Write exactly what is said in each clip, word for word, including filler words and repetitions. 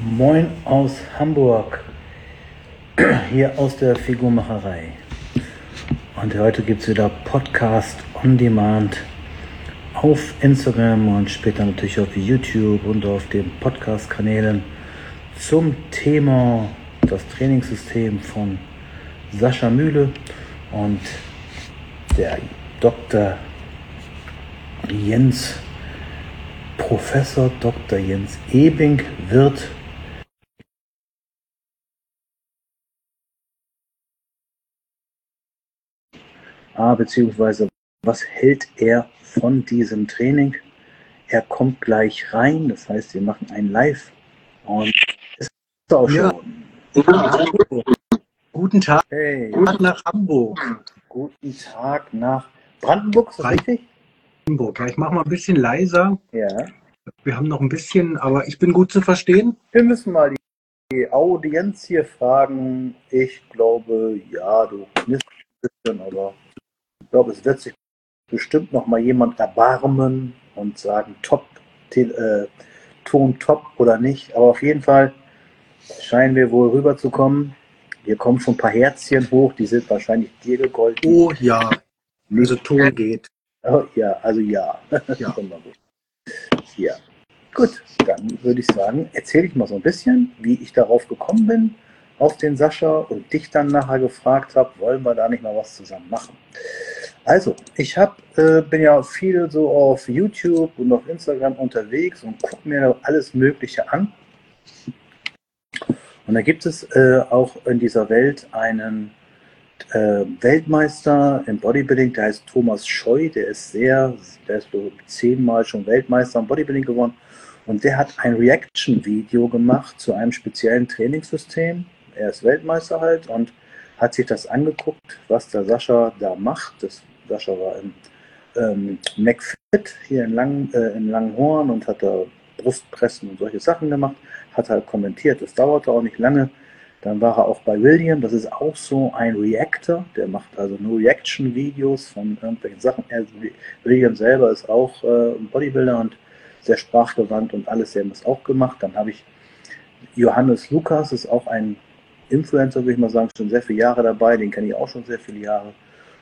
Moin aus Hamburg, hier aus der Figurmacherei. Und heute gibt es wieder Podcast on Demand auf Instagram und später natürlich auf YouTube und auf den Podcast-Kanälen zum Thema das Trainingssystem von Sascha Mühle. Und der Doktor Jens, Professor Doktor Jens Ebing wird Ah, beziehungsweise was hält er von diesem Training? Er kommt gleich rein, das heißt, wir machen ein Live und es ist auch Ja. schon. Ja. Guten Tag. Hey, Tag nach Hamburg. guten Tag nach Brandenburg, ist das Rein- richtig? Hamburg. Ja, ich mache mal ein bisschen leiser. Ja. Wir haben noch ein bisschen, aber ich bin gut zu verstehen. Wir müssen mal die, die Audienz hier fragen. Ich glaube, ja, du knisterst ein bisschen, aber ich glaube, es wird sich bestimmt noch mal jemand erbarmen und sagen, top, Te- äh, Ton top oder nicht. Aber auf jeden Fall scheinen wir wohl rüberzukommen. Hier kommen schon ein paar Herzchen hoch, die sind wahrscheinlich dir gegolten. Oh ja, also Ton geht. Oh, ja, also ja. Ja. Wunderbar. Ja. Gut, dann würde ich sagen, erzähle ich mal so ein bisschen, wie ich darauf gekommen bin, auf den Sascha und dich dann nachher gefragt habe, wollen wir da nicht mal was zusammen machen. Also, ich hab, äh, bin ja viel so auf YouTube und auf Instagram unterwegs und gucke mir alles Mögliche an. Und da gibt es äh, auch in dieser Welt einen äh, Weltmeister im Bodybuilding, der heißt Thomas Scheu, der ist sehr, der ist so zehnmal schon Weltmeister im Bodybuilding geworden. Und der hat ein Reaction-Video gemacht zu einem speziellen Trainingssystem. Er ist Weltmeister halt und hat sich das angeguckt, was der Sascha da macht. Das, Sascha war im ähm, McFit hier in, Lang, äh, in Langenhorn und hat da Brustpressen und solche Sachen gemacht. Hat halt kommentiert, das dauerte auch nicht lange. Dann war er auch bei William, das ist auch so ein Reactor, der macht also nur Reaction-Videos von irgendwelchen Sachen. Er, William selber ist auch äh, ein Bodybuilder und sehr sprachgewandt und alles, der hat das auch gemacht. Dann habe ich Johannes Lukas, ist auch ein Influencer, würde ich mal sagen, schon sehr viele Jahre dabei, den kenne ich auch schon sehr viele Jahre.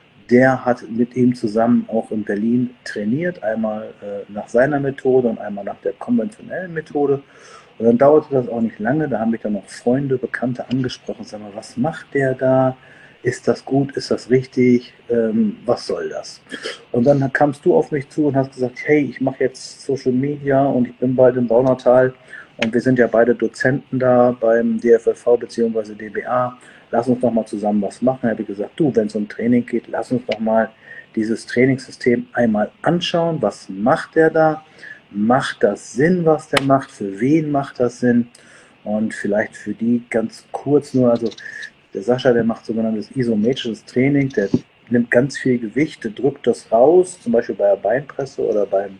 Der hat mit ihm zusammen auch in Berlin trainiert, einmal äh, nach seiner Methode und einmal nach der konventionellen Methode. Und dann dauerte das auch nicht lange, da haben mich dann noch Freunde, Bekannte angesprochen, sag mal, was macht der da? Ist das gut? Ist das richtig? Ähm, was soll das? Und dann kamst du auf mich zu und hast gesagt, hey, ich mache jetzt Social Media und ich bin bald im Baunatal und wir sind ja beide Dozenten da beim D F L V bzw. D B A. Lass uns doch mal zusammen was machen. Da habe ich gesagt, du, wenn es um Training geht, lass uns doch mal dieses Trainingssystem einmal anschauen. Was macht der da? Macht das Sinn, was der macht? Für wen macht das Sinn? Und vielleicht für die ganz kurz nur, also der Sascha, der macht sogenanntes isometrisches Training, der nimmt ganz viel Gewicht, der drückt das raus, zum Beispiel bei der Beinpresse oder beim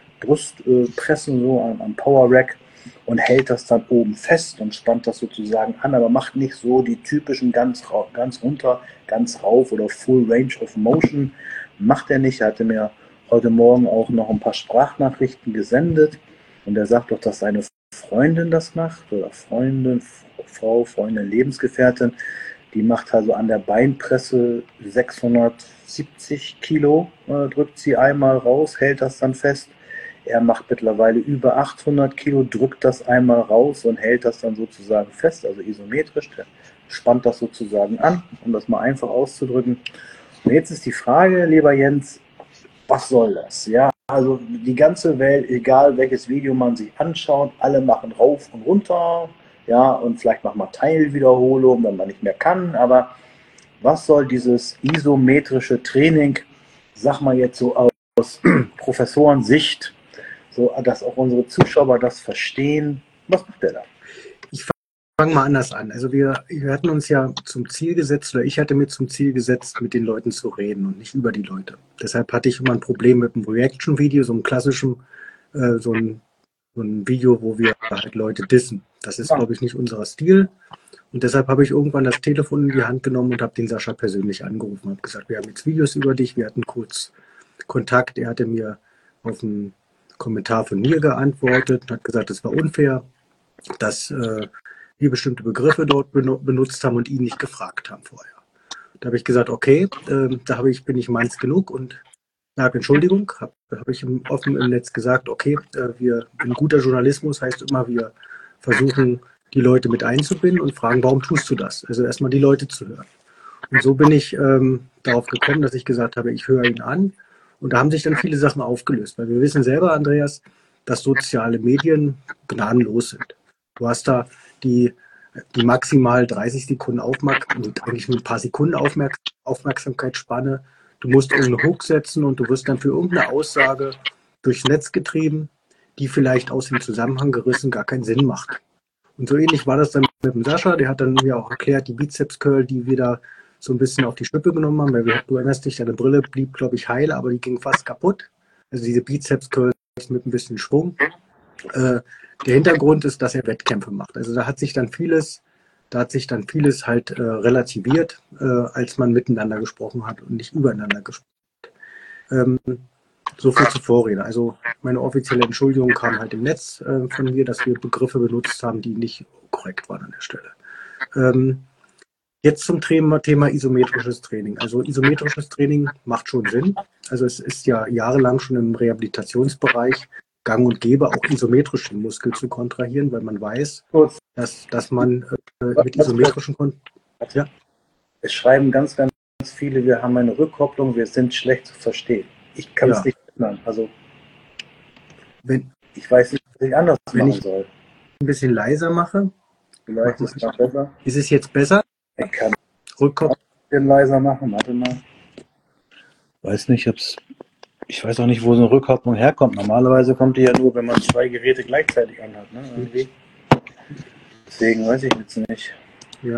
Brustpressen so am, am Power Rack und hält das dann oben fest und spannt das sozusagen an, aber macht nicht so die typischen ganz, ganz runter, ganz rauf oder Full Range of Motion. Macht er nicht. Er hatte mir heute Morgen auch noch ein paar Sprachnachrichten gesendet und er sagt doch, dass seine Freundin das macht oder Freundin, Frau, Freundin, Lebensgefährtin, die macht also an der Beinpresse sechshundertsiebzig Kilo, äh, drückt sie einmal raus, hält das dann fest. Er macht mittlerweile über achthundert Kilo, drückt das einmal raus und hält das dann sozusagen fest, also isometrisch, der spannt das sozusagen an, um das mal einfach auszudrücken. Und jetzt ist die Frage, lieber Jens, was soll das? Ja, also die ganze Welt, egal welches Video man sich anschaut, alle machen rauf und runter, ja, und vielleicht macht man Teilwiederholung, wenn man nicht mehr kann, aber was soll dieses isometrische Training, sag mal jetzt so aus Professorensicht, so dass auch unsere Zuschauer das verstehen, was macht der da? Fangen wir anders an. Also wir, wir hatten uns ja zum Ziel gesetzt, oder ich hatte mir zum Ziel gesetzt, mit den Leuten zu reden und nicht über die Leute. Deshalb hatte ich immer ein Problem mit einem Reaction-Video, so einem klassischen, äh, so, ein, so ein Video, wo wir halt Leute dissen. Das ist, glaube ich, nicht unser Stil. Und deshalb habe ich irgendwann das Telefon in die Hand genommen und habe den Sascha persönlich angerufen und habe gesagt, wir haben jetzt Videos über dich, wir hatten kurz Kontakt. Er hatte mir auf einen Kommentar von mir geantwortet und hat gesagt, das war unfair. dass äh, wir bestimmte Begriffe dort benutzt haben und ihn nicht gefragt haben vorher. Da habe ich gesagt, okay, äh, da habe ich, bin ich meins genug und sage Entschuldigung, habe hab ich im, offen im Netz gesagt, okay, äh, wir, ein guter Journalismus heißt immer, wir versuchen, die Leute mit einzubinden und fragen, warum tust du das? Also erstmal die Leute zu hören. Und so bin ich ähm, darauf gekommen, dass ich gesagt habe, ich höre ihn an. Und da haben sich dann viele Sachen aufgelöst, weil wir wissen selber, Andreas, dass soziale Medien gnadenlos sind. Du hast da die, die maximal dreißig Sekunden Aufmerksamkeit, eigentlich nur ein paar Sekunden Aufmerk Aufmerksamkeitsspanne. Du musst irgendeinen Hook setzen und du wirst dann für irgendeine Aussage durchs Netz getrieben, die vielleicht aus dem Zusammenhang gerissen gar keinen Sinn macht. Und so ähnlich war das dann mit dem Sascha, der hat dann mir auch erklärt, die Bizeps-Curl, die wir da so ein bisschen auf die Schippe genommen haben, weil wir, du erinnerst dich, deine Brille blieb, glaube ich, heil, aber die ging fast kaputt. Also diese Bizeps-Curls mit ein bisschen Schwung. Äh, der Hintergrund ist, dass er Wettkämpfe macht. Also da hat sich dann vieles, da hat sich dann vieles halt äh, relativiert, äh, als man miteinander gesprochen hat und nicht übereinander gesprochen hat. Ähm, so viel zur Vorrede. Also meine offizielle Entschuldigung kam halt im Netz äh, von mir, dass wir Begriffe benutzt haben, die nicht korrekt waren an der Stelle. Ähm, Jetzt zum Thema, Thema isometrisches Training. Also isometrisches Training macht schon Sinn. Also es ist ja jahrelang schon im Rehabilitationsbereich gang und gäbe, auch isometrisch den Muskel zu kontrahieren, weil man weiß, dass, dass man äh, mit isometrischen Kon ja. Es schreiben ganz, ganz viele, wir haben eine Rückkopplung, wir sind schlecht zu verstehen. Ich kann ja. es nicht ändern. Also wenn, ich weiß nicht, was ich anders wenn machen ich soll. Ein bisschen leiser mache. Vielleicht ist es noch besser. Ist es jetzt besser? Ich kann Rückkopplung. Ein bisschen leiser machen, warte mal. Weiß nicht, ob's. Ich weiß auch nicht, wo so eine Rückkopplung herkommt. Normalerweise kommt die ja nur, wenn man zwei Geräte gleichzeitig anhat. Ne? Irgendwie. Deswegen weiß ich jetzt nicht. Ja.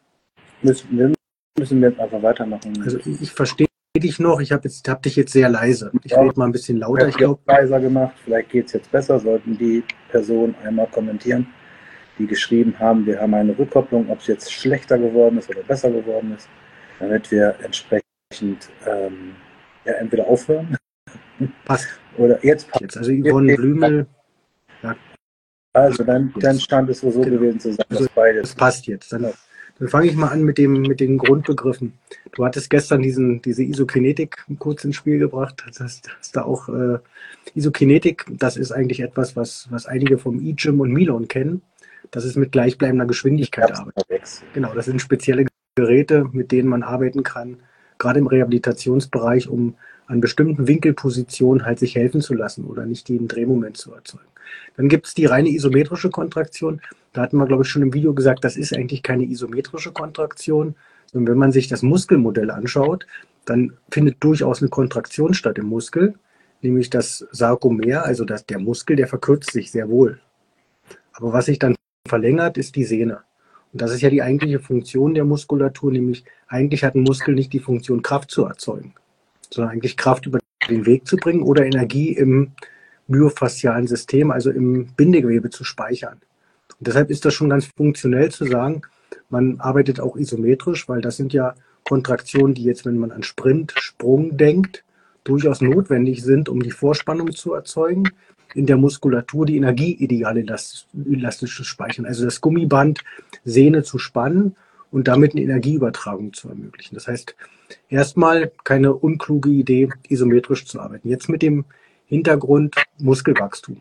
Müssen wir, müssen wir jetzt einfach weitermachen. Also ich, ich verstehe dich noch. Ich habe hab dich jetzt sehr leise. Ich rede mal ein bisschen lauter. Ich glaube, leiser gemacht. Vielleicht geht es jetzt besser. Sollten die Personen einmal kommentieren, die geschrieben haben, wir haben eine Rückkopplung, ob es jetzt schlechter geworden ist oder besser geworden ist, damit wir entsprechend ähm, ja, entweder aufhören. Passt. Oder jetzt passt. Jetzt, also Yvonne Blümel. Ja. Also dein, dein Stand ist wohl so genau. gewesen zu sein, dass also, beides. Das passt jetzt. Dann, dann fange ich mal an mit, dem, mit den Grundbegriffen. Du hattest gestern diesen, diese Isokinetik kurz ins Spiel gebracht. Das heißt, das ist da auch äh, Isokinetik, das ist eigentlich etwas, was, was einige vom E-Gym und Milon kennen. Das ist mit gleichbleibender Geschwindigkeit arbeitet. Genau, das sind spezielle Geräte, mit denen man arbeiten kann, gerade im Rehabilitationsbereich, um an bestimmten Winkelpositionen halt sich helfen zu lassen oder nicht den Drehmoment zu erzeugen. Dann gibt es die reine isometrische Kontraktion. Da hatten wir, glaube ich, schon im Video gesagt, das ist eigentlich keine isometrische Kontraktion, sondern wenn man sich das Muskelmodell anschaut, dann findet durchaus eine Kontraktion statt im Muskel, nämlich das Sarkomer, also das, der Muskel, der verkürzt sich sehr wohl. Aber was sich dann verlängert, ist die Sehne. Und das ist ja die eigentliche Funktion der Muskulatur, nämlich eigentlich hat ein Muskel nicht die Funktion, Kraft zu erzeugen, sondern eigentlich Kraft über den Weg zu bringen oder Energie im myofaszialen System, also im Bindegewebe zu speichern. Und deshalb ist das schon ganz funktionell zu sagen, man arbeitet auch isometrisch, weil das sind ja Kontraktionen, die jetzt, wenn man an Sprint, Sprung denkt, durchaus notwendig sind, um die Vorspannung zu erzeugen, in der Muskulatur die Energie ideal elastisch zu speichern, also das Gummiband Sehne zu spannen und damit eine Energieübertragung zu ermöglichen. Das heißt, erstmal keine unkluge Idee, isometrisch zu arbeiten. Jetzt mit dem Hintergrund Muskelwachstum.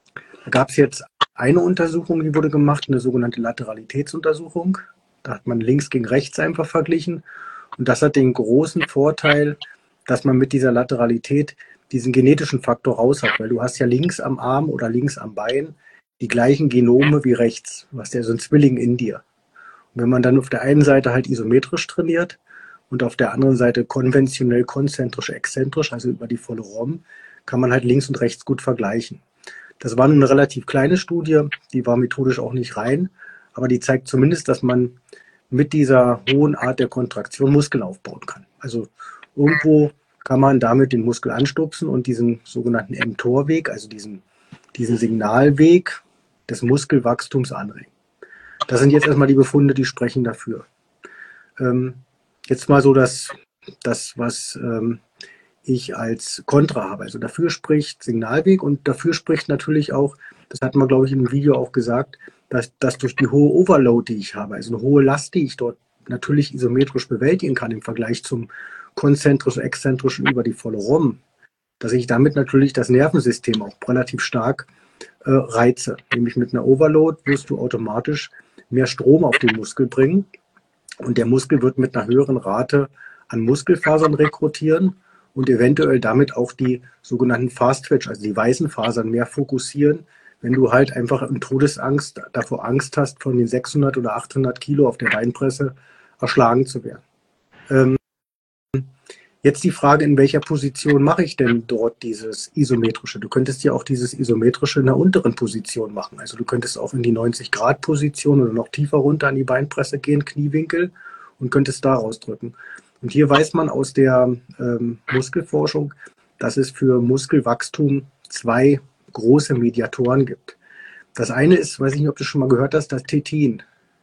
Da gab es jetzt eine Untersuchung, die wurde gemacht, eine sogenannte Lateralitätsuntersuchung. Da hat man links gegen rechts einfach verglichen. Und das hat den großen Vorteil, dass man mit dieser Lateralität diesen genetischen Faktor raus hat, weil du hast ja links am Arm oder links am Bein die gleichen Genome wie rechts. Du hast ja so ein Zwilling in dir. Und wenn man dann auf der einen Seite halt isometrisch trainiert und auf der anderen Seite konventionell konzentrisch, exzentrisch, also über die volle R O M, kann man halt links und rechts gut vergleichen. Das war eine relativ kleine Studie, die war methodisch auch nicht rein, aber die zeigt zumindest, dass man mit dieser hohen Art der Kontraktion Muskeln aufbauen kann. Also irgendwo kann man damit den Muskel anstupsen und diesen sogenannten mTOR-Weg, also diesen, diesen Signalweg des Muskelwachstums anregen. Das sind jetzt erstmal die Befunde, die sprechen dafür. Ähm, jetzt mal so das, das was ähm, ich als Kontra habe. Also dafür spricht Signalweg und dafür spricht natürlich auch, das hatten wir, glaube ich, im Video auch gesagt, dass, dass durch die hohe Overload, die ich habe, also eine hohe Last, die ich dort natürlich isometrisch bewältigen kann im Vergleich zum konzentrischen, exzentrischen über die volle ROM, dass ich damit natürlich das Nervensystem auch relativ stark äh, reize. Nämlich mit einer Overload wirst du automatisch mehr Strom auf den Muskel bringen und der Muskel wird mit einer höheren Rate an Muskelfasern rekrutieren und eventuell damit auch die sogenannten Fast Twitch, also die weißen Fasern mehr fokussieren, wenn du halt einfach in Todesangst davor Angst hast, von den sechshundert oder achthundert Kilo auf der Beinpresse erschlagen zu werden. Ähm, Jetzt die Frage, in welcher Position mache ich denn dort dieses Isometrische? Du könntest ja auch dieses Isometrische in der unteren Position machen. Also du könntest auch in die neunzig Grad Position oder noch tiefer runter an die Beinpresse gehen, Kniewinkel, und könntest da rausdrücken. Und hier weiß man aus der ähm, Muskelforschung, dass es für Muskelwachstum zwei große Mediatoren gibt. Das eine ist, weiß ich nicht, ob du schon mal gehört hast, das Tetin.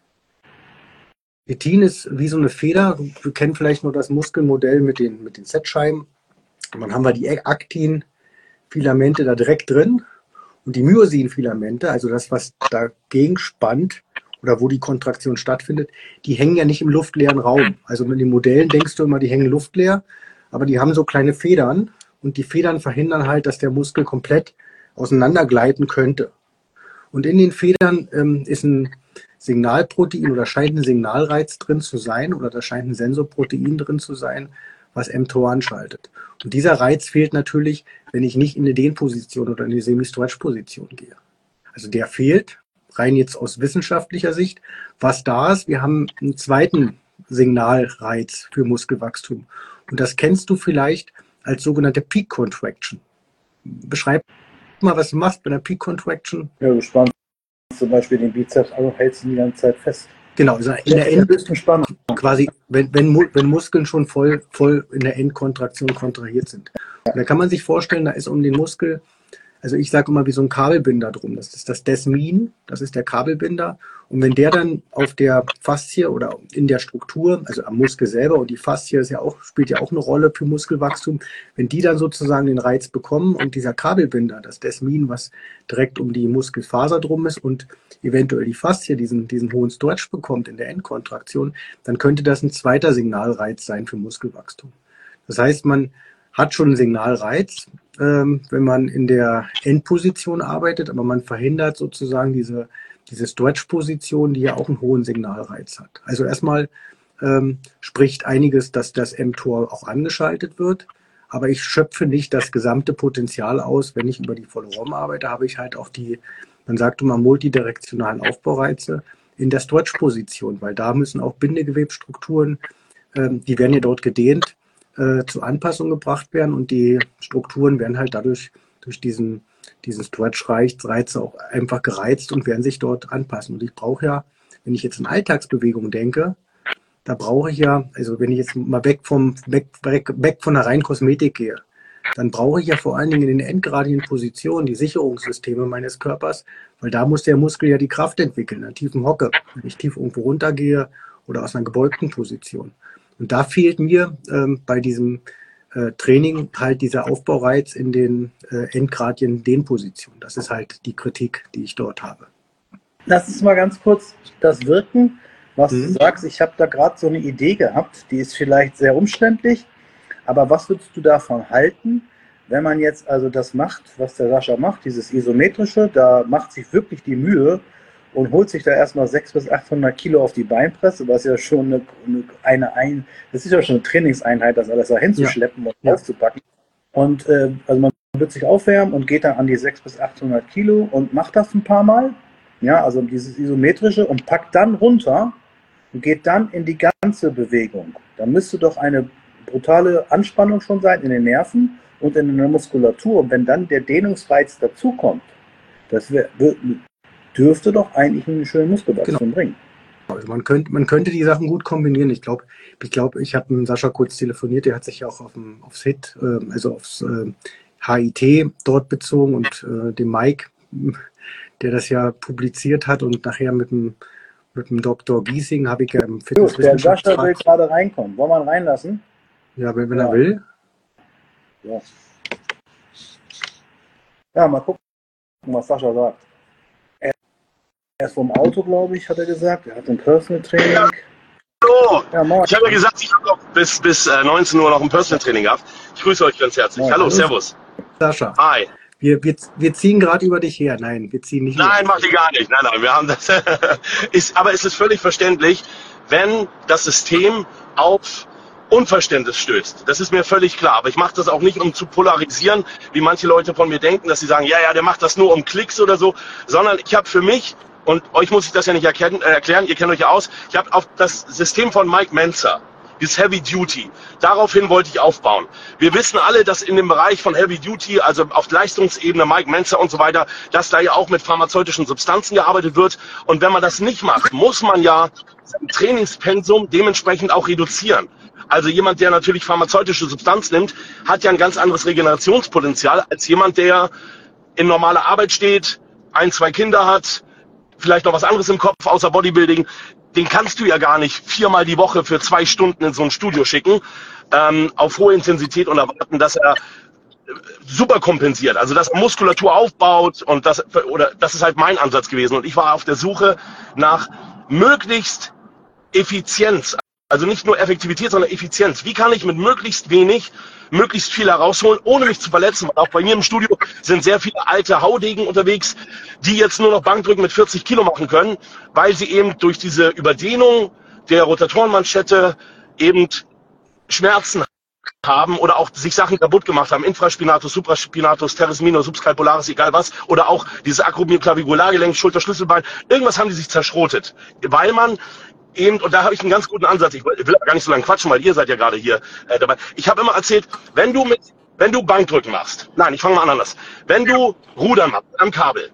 Tetin ist wie so eine Feder. Wir kennen vielleicht nur das Muskelmodell mit den, mit den Z-Scheiben. Und dann haben wir die Aktin-Filamente da direkt drin und die Myosin-Filamente, also das, was dagegen spannt oder wo die Kontraktion stattfindet, die hängen ja nicht im luftleeren Raum. Also mit den Modellen denkst du immer, die hängen luftleer, aber die haben so kleine Federn und die Federn verhindern halt, dass der Muskel komplett auseinandergleiten könnte. Und in den Federn ähm, ist ein Signalprotein oder scheint ein Signalreiz drin zu sein oder da scheint ein Sensorprotein drin zu sein, was mTOR anschaltet. Und dieser Reiz fehlt natürlich, wenn ich nicht in eine Dehnposition oder in eine Semi-Stretch-Position gehe. Also der fehlt, rein jetzt aus wissenschaftlicher Sicht. Was da ist, wir haben einen zweiten Signalreiz für Muskelwachstum. Und das kennst du vielleicht als sogenannte Peak Contraction. Beschreib mal, was du machst bei einer Peak Contraction. Ja, du spannst zum Beispiel den Bizeps, also hältst ihn die ganze Zeit fest. Genau, also in der End, quasi, wenn, wenn, wenn Muskeln schon voll, voll in der Endkontraktion kontrahiert sind. Und da kann man sich vorstellen, da ist um den Muskel, also ich sage immer wie so ein Kabelbinder drum. Das ist das Desmin, das ist der Kabelbinder. Und wenn der dann auf der Faszie oder in der Struktur, also am Muskel selber, und die Faszie ist ja auch, spielt ja auch eine Rolle für Muskelwachstum, wenn die dann sozusagen den Reiz bekommen und dieser Kabelbinder, das Desmin, was direkt um die Muskelfaser drum ist und eventuell die Faszie diesen, diesen hohen Stretch bekommt in der Endkontraktion, dann könnte das ein zweiter Signalreiz sein für Muskelwachstum. Das heißt, man hat schon einen Signalreiz, ähm, wenn man in der Endposition arbeitet, aber man verhindert sozusagen diese, diese Stretch-Position, die ja auch einen hohen Signalreiz hat. Also erstmal ähm, spricht einiges, dass das mTOR auch angeschaltet wird, aber ich schöpfe nicht das gesamte Potenzial aus. Wenn ich über die volle ROM arbeite, habe ich halt auch die, man sagt immer, multidirektionalen Aufbaureize in der Stretch-Position, weil da müssen auch Bindegewebsstrukturen, ähm, die werden ja dort gedehnt, zur Anpassung gebracht werden und die Strukturen werden halt dadurch durch diesen, diesen Stretch-Reiz auch einfach gereizt und werden sich dort anpassen. Und ich brauche ja, wenn ich jetzt in Alltagsbewegung denke, da brauche ich ja, also wenn ich jetzt mal weg vom weg, weg, weg von der reinen Kosmetik gehe, dann brauche ich ja vor allen Dingen in den endgradigen Positionen die Sicherungssysteme meines Körpers, weil da muss der Muskel ja die Kraft entwickeln, in einer tiefen Hocke, wenn ich tief irgendwo runtergehe oder aus einer gebeugten Position. Und da fehlt mir ähm, bei diesem äh, Training halt dieser Aufbaureiz in den äh, endgradigen Dehnpositionen. Das ist halt die Kritik, die ich dort habe. Lass uns mal ganz kurz das wirken, was Mhm. du sagst. Ich habe da gerade so eine Idee gehabt, die ist vielleicht sehr umständlich, aber was würdest du davon halten, wenn man jetzt also das macht, was der Sascha macht, dieses Isometrische, da macht sich wirklich die Mühe und holt sich da erstmal sechshundert bis achthundert Kilo auf die Beinpresse, was ja schon eine, eine, eine das ist ja schon eine Trainingseinheit, das alles da hinzuschleppen Ja. und aufzupacken. Und äh, also man wird sich aufwärmen und geht dann an die sechshundert bis achthundert Kilo und macht das ein paar Mal, ja, also dieses Isometrische und packt dann runter und geht dann in die ganze Bewegung. Da müsste doch eine brutale Anspannung schon sein in den Nerven und in der Muskulatur. Und wenn dann der Dehnungsreiz dazukommt, das wär, dürfte doch eigentlich einen schönen Muskelwachstum genau. bringen. Also man könnte, man könnte die Sachen gut kombinieren. Ich glaube, ich, glaub, ich habe mit Sascha kurz telefoniert, der hat sich ja auch auf dem, aufs H I T, äh, also aufs äh, H I T dort bezogen und äh, dem Mike, der das ja publiziert hat und nachher mit dem, mit dem Doktor Giesing habe ich ja im Fitnesswissenschaft. Der Sascha will gerade reinkommen. Wollen wir ihn reinlassen? Ja, wenn, wenn ja. er will. Ja. Ja, mal gucken, was Sascha sagt. erst vom Auto, glaube ich, hat er gesagt. Er hat ein Personal Training. Ja. Hallo! Ja, moin. Ich habe ja gesagt, ich habe noch bis, bis äh, neunzehn Uhr noch ein Personal Training gehabt. Ich grüße euch ganz herzlich. Moin. Hallo, Hallo. servus. Sascha, Hi. wir, wir, wir ziehen gerade über dich her. Nein, wir ziehen nicht Nein, her. macht ihr gar nicht. Nein, nein, wir haben das. ist, aber es ist völlig verständlich, wenn das System auf Unverständnis stößt. Das ist mir völlig klar. Aber ich mache das auch nicht, um zu polarisieren, wie manche Leute von mir denken, dass sie sagen, ja, ja, der macht das nur um Klicks oder so, sondern ich habe für mich, und euch muss ich das ja nicht erkennen, äh, erklären, ihr kennt euch ja aus, ich habe auf das System von Mike Mentzer, dieses Heavy Duty, daraufhin wollte ich aufbauen. Wir wissen alle, dass in dem Bereich von Heavy Duty, also auf Leistungsebene, Mike Mentzer und so weiter, dass da ja auch mit pharmazeutischen Substanzen gearbeitet wird. Und wenn man das nicht macht, muss man ja sein Trainingspensum dementsprechend auch reduzieren. Also jemand, der natürlich pharmazeutische Substanz nimmt, hat ja ein ganz anderes Regenerationspotenzial als jemand, der in normaler Arbeit steht, ein, zwei Kinder hat, vielleicht noch was anderes im Kopf außer Bodybuilding. Den kannst du ja gar nicht viermal die Woche für zwei Stunden in so ein Studio schicken, ähm, auf hohe Intensität und erwarten, dass er super kompensiert, also dass er Muskulatur aufbaut und das, oder das ist halt mein Ansatz gewesen. Und ich war auf der Suche nach möglichst Effizienz. Also nicht nur Effektivität, sondern Effizienz. Wie kann ich mit möglichst wenig möglichst viel herausholen, ohne mich zu verletzen? Auch bei mir im Studio sind sehr viele alte Haudegen unterwegs, die jetzt nur noch Bankdrücken mit vierzig Kilo machen können, weil sie eben durch diese Überdehnung der Rotatorenmanschette eben Schmerzen haben oder auch sich Sachen kaputt gemacht haben. Infraspinatus, Supraspinatus, Teres minor, Subscapularis, egal was. Oder auch dieses Acromioclaviculargelenk, Schulter-Schlüsselbein. Irgendwas haben die sich zerschrotet, weil man eben, und da habe ich einen ganz guten Ansatz, ich will gar nicht so lange quatschen, weil ihr seid ja gerade hier äh, dabei. Ich habe immer erzählt, wenn du mit, wenn du Bankdrücken machst, nein, ich fange mal an anders, wenn du Rudern machst am Kabel,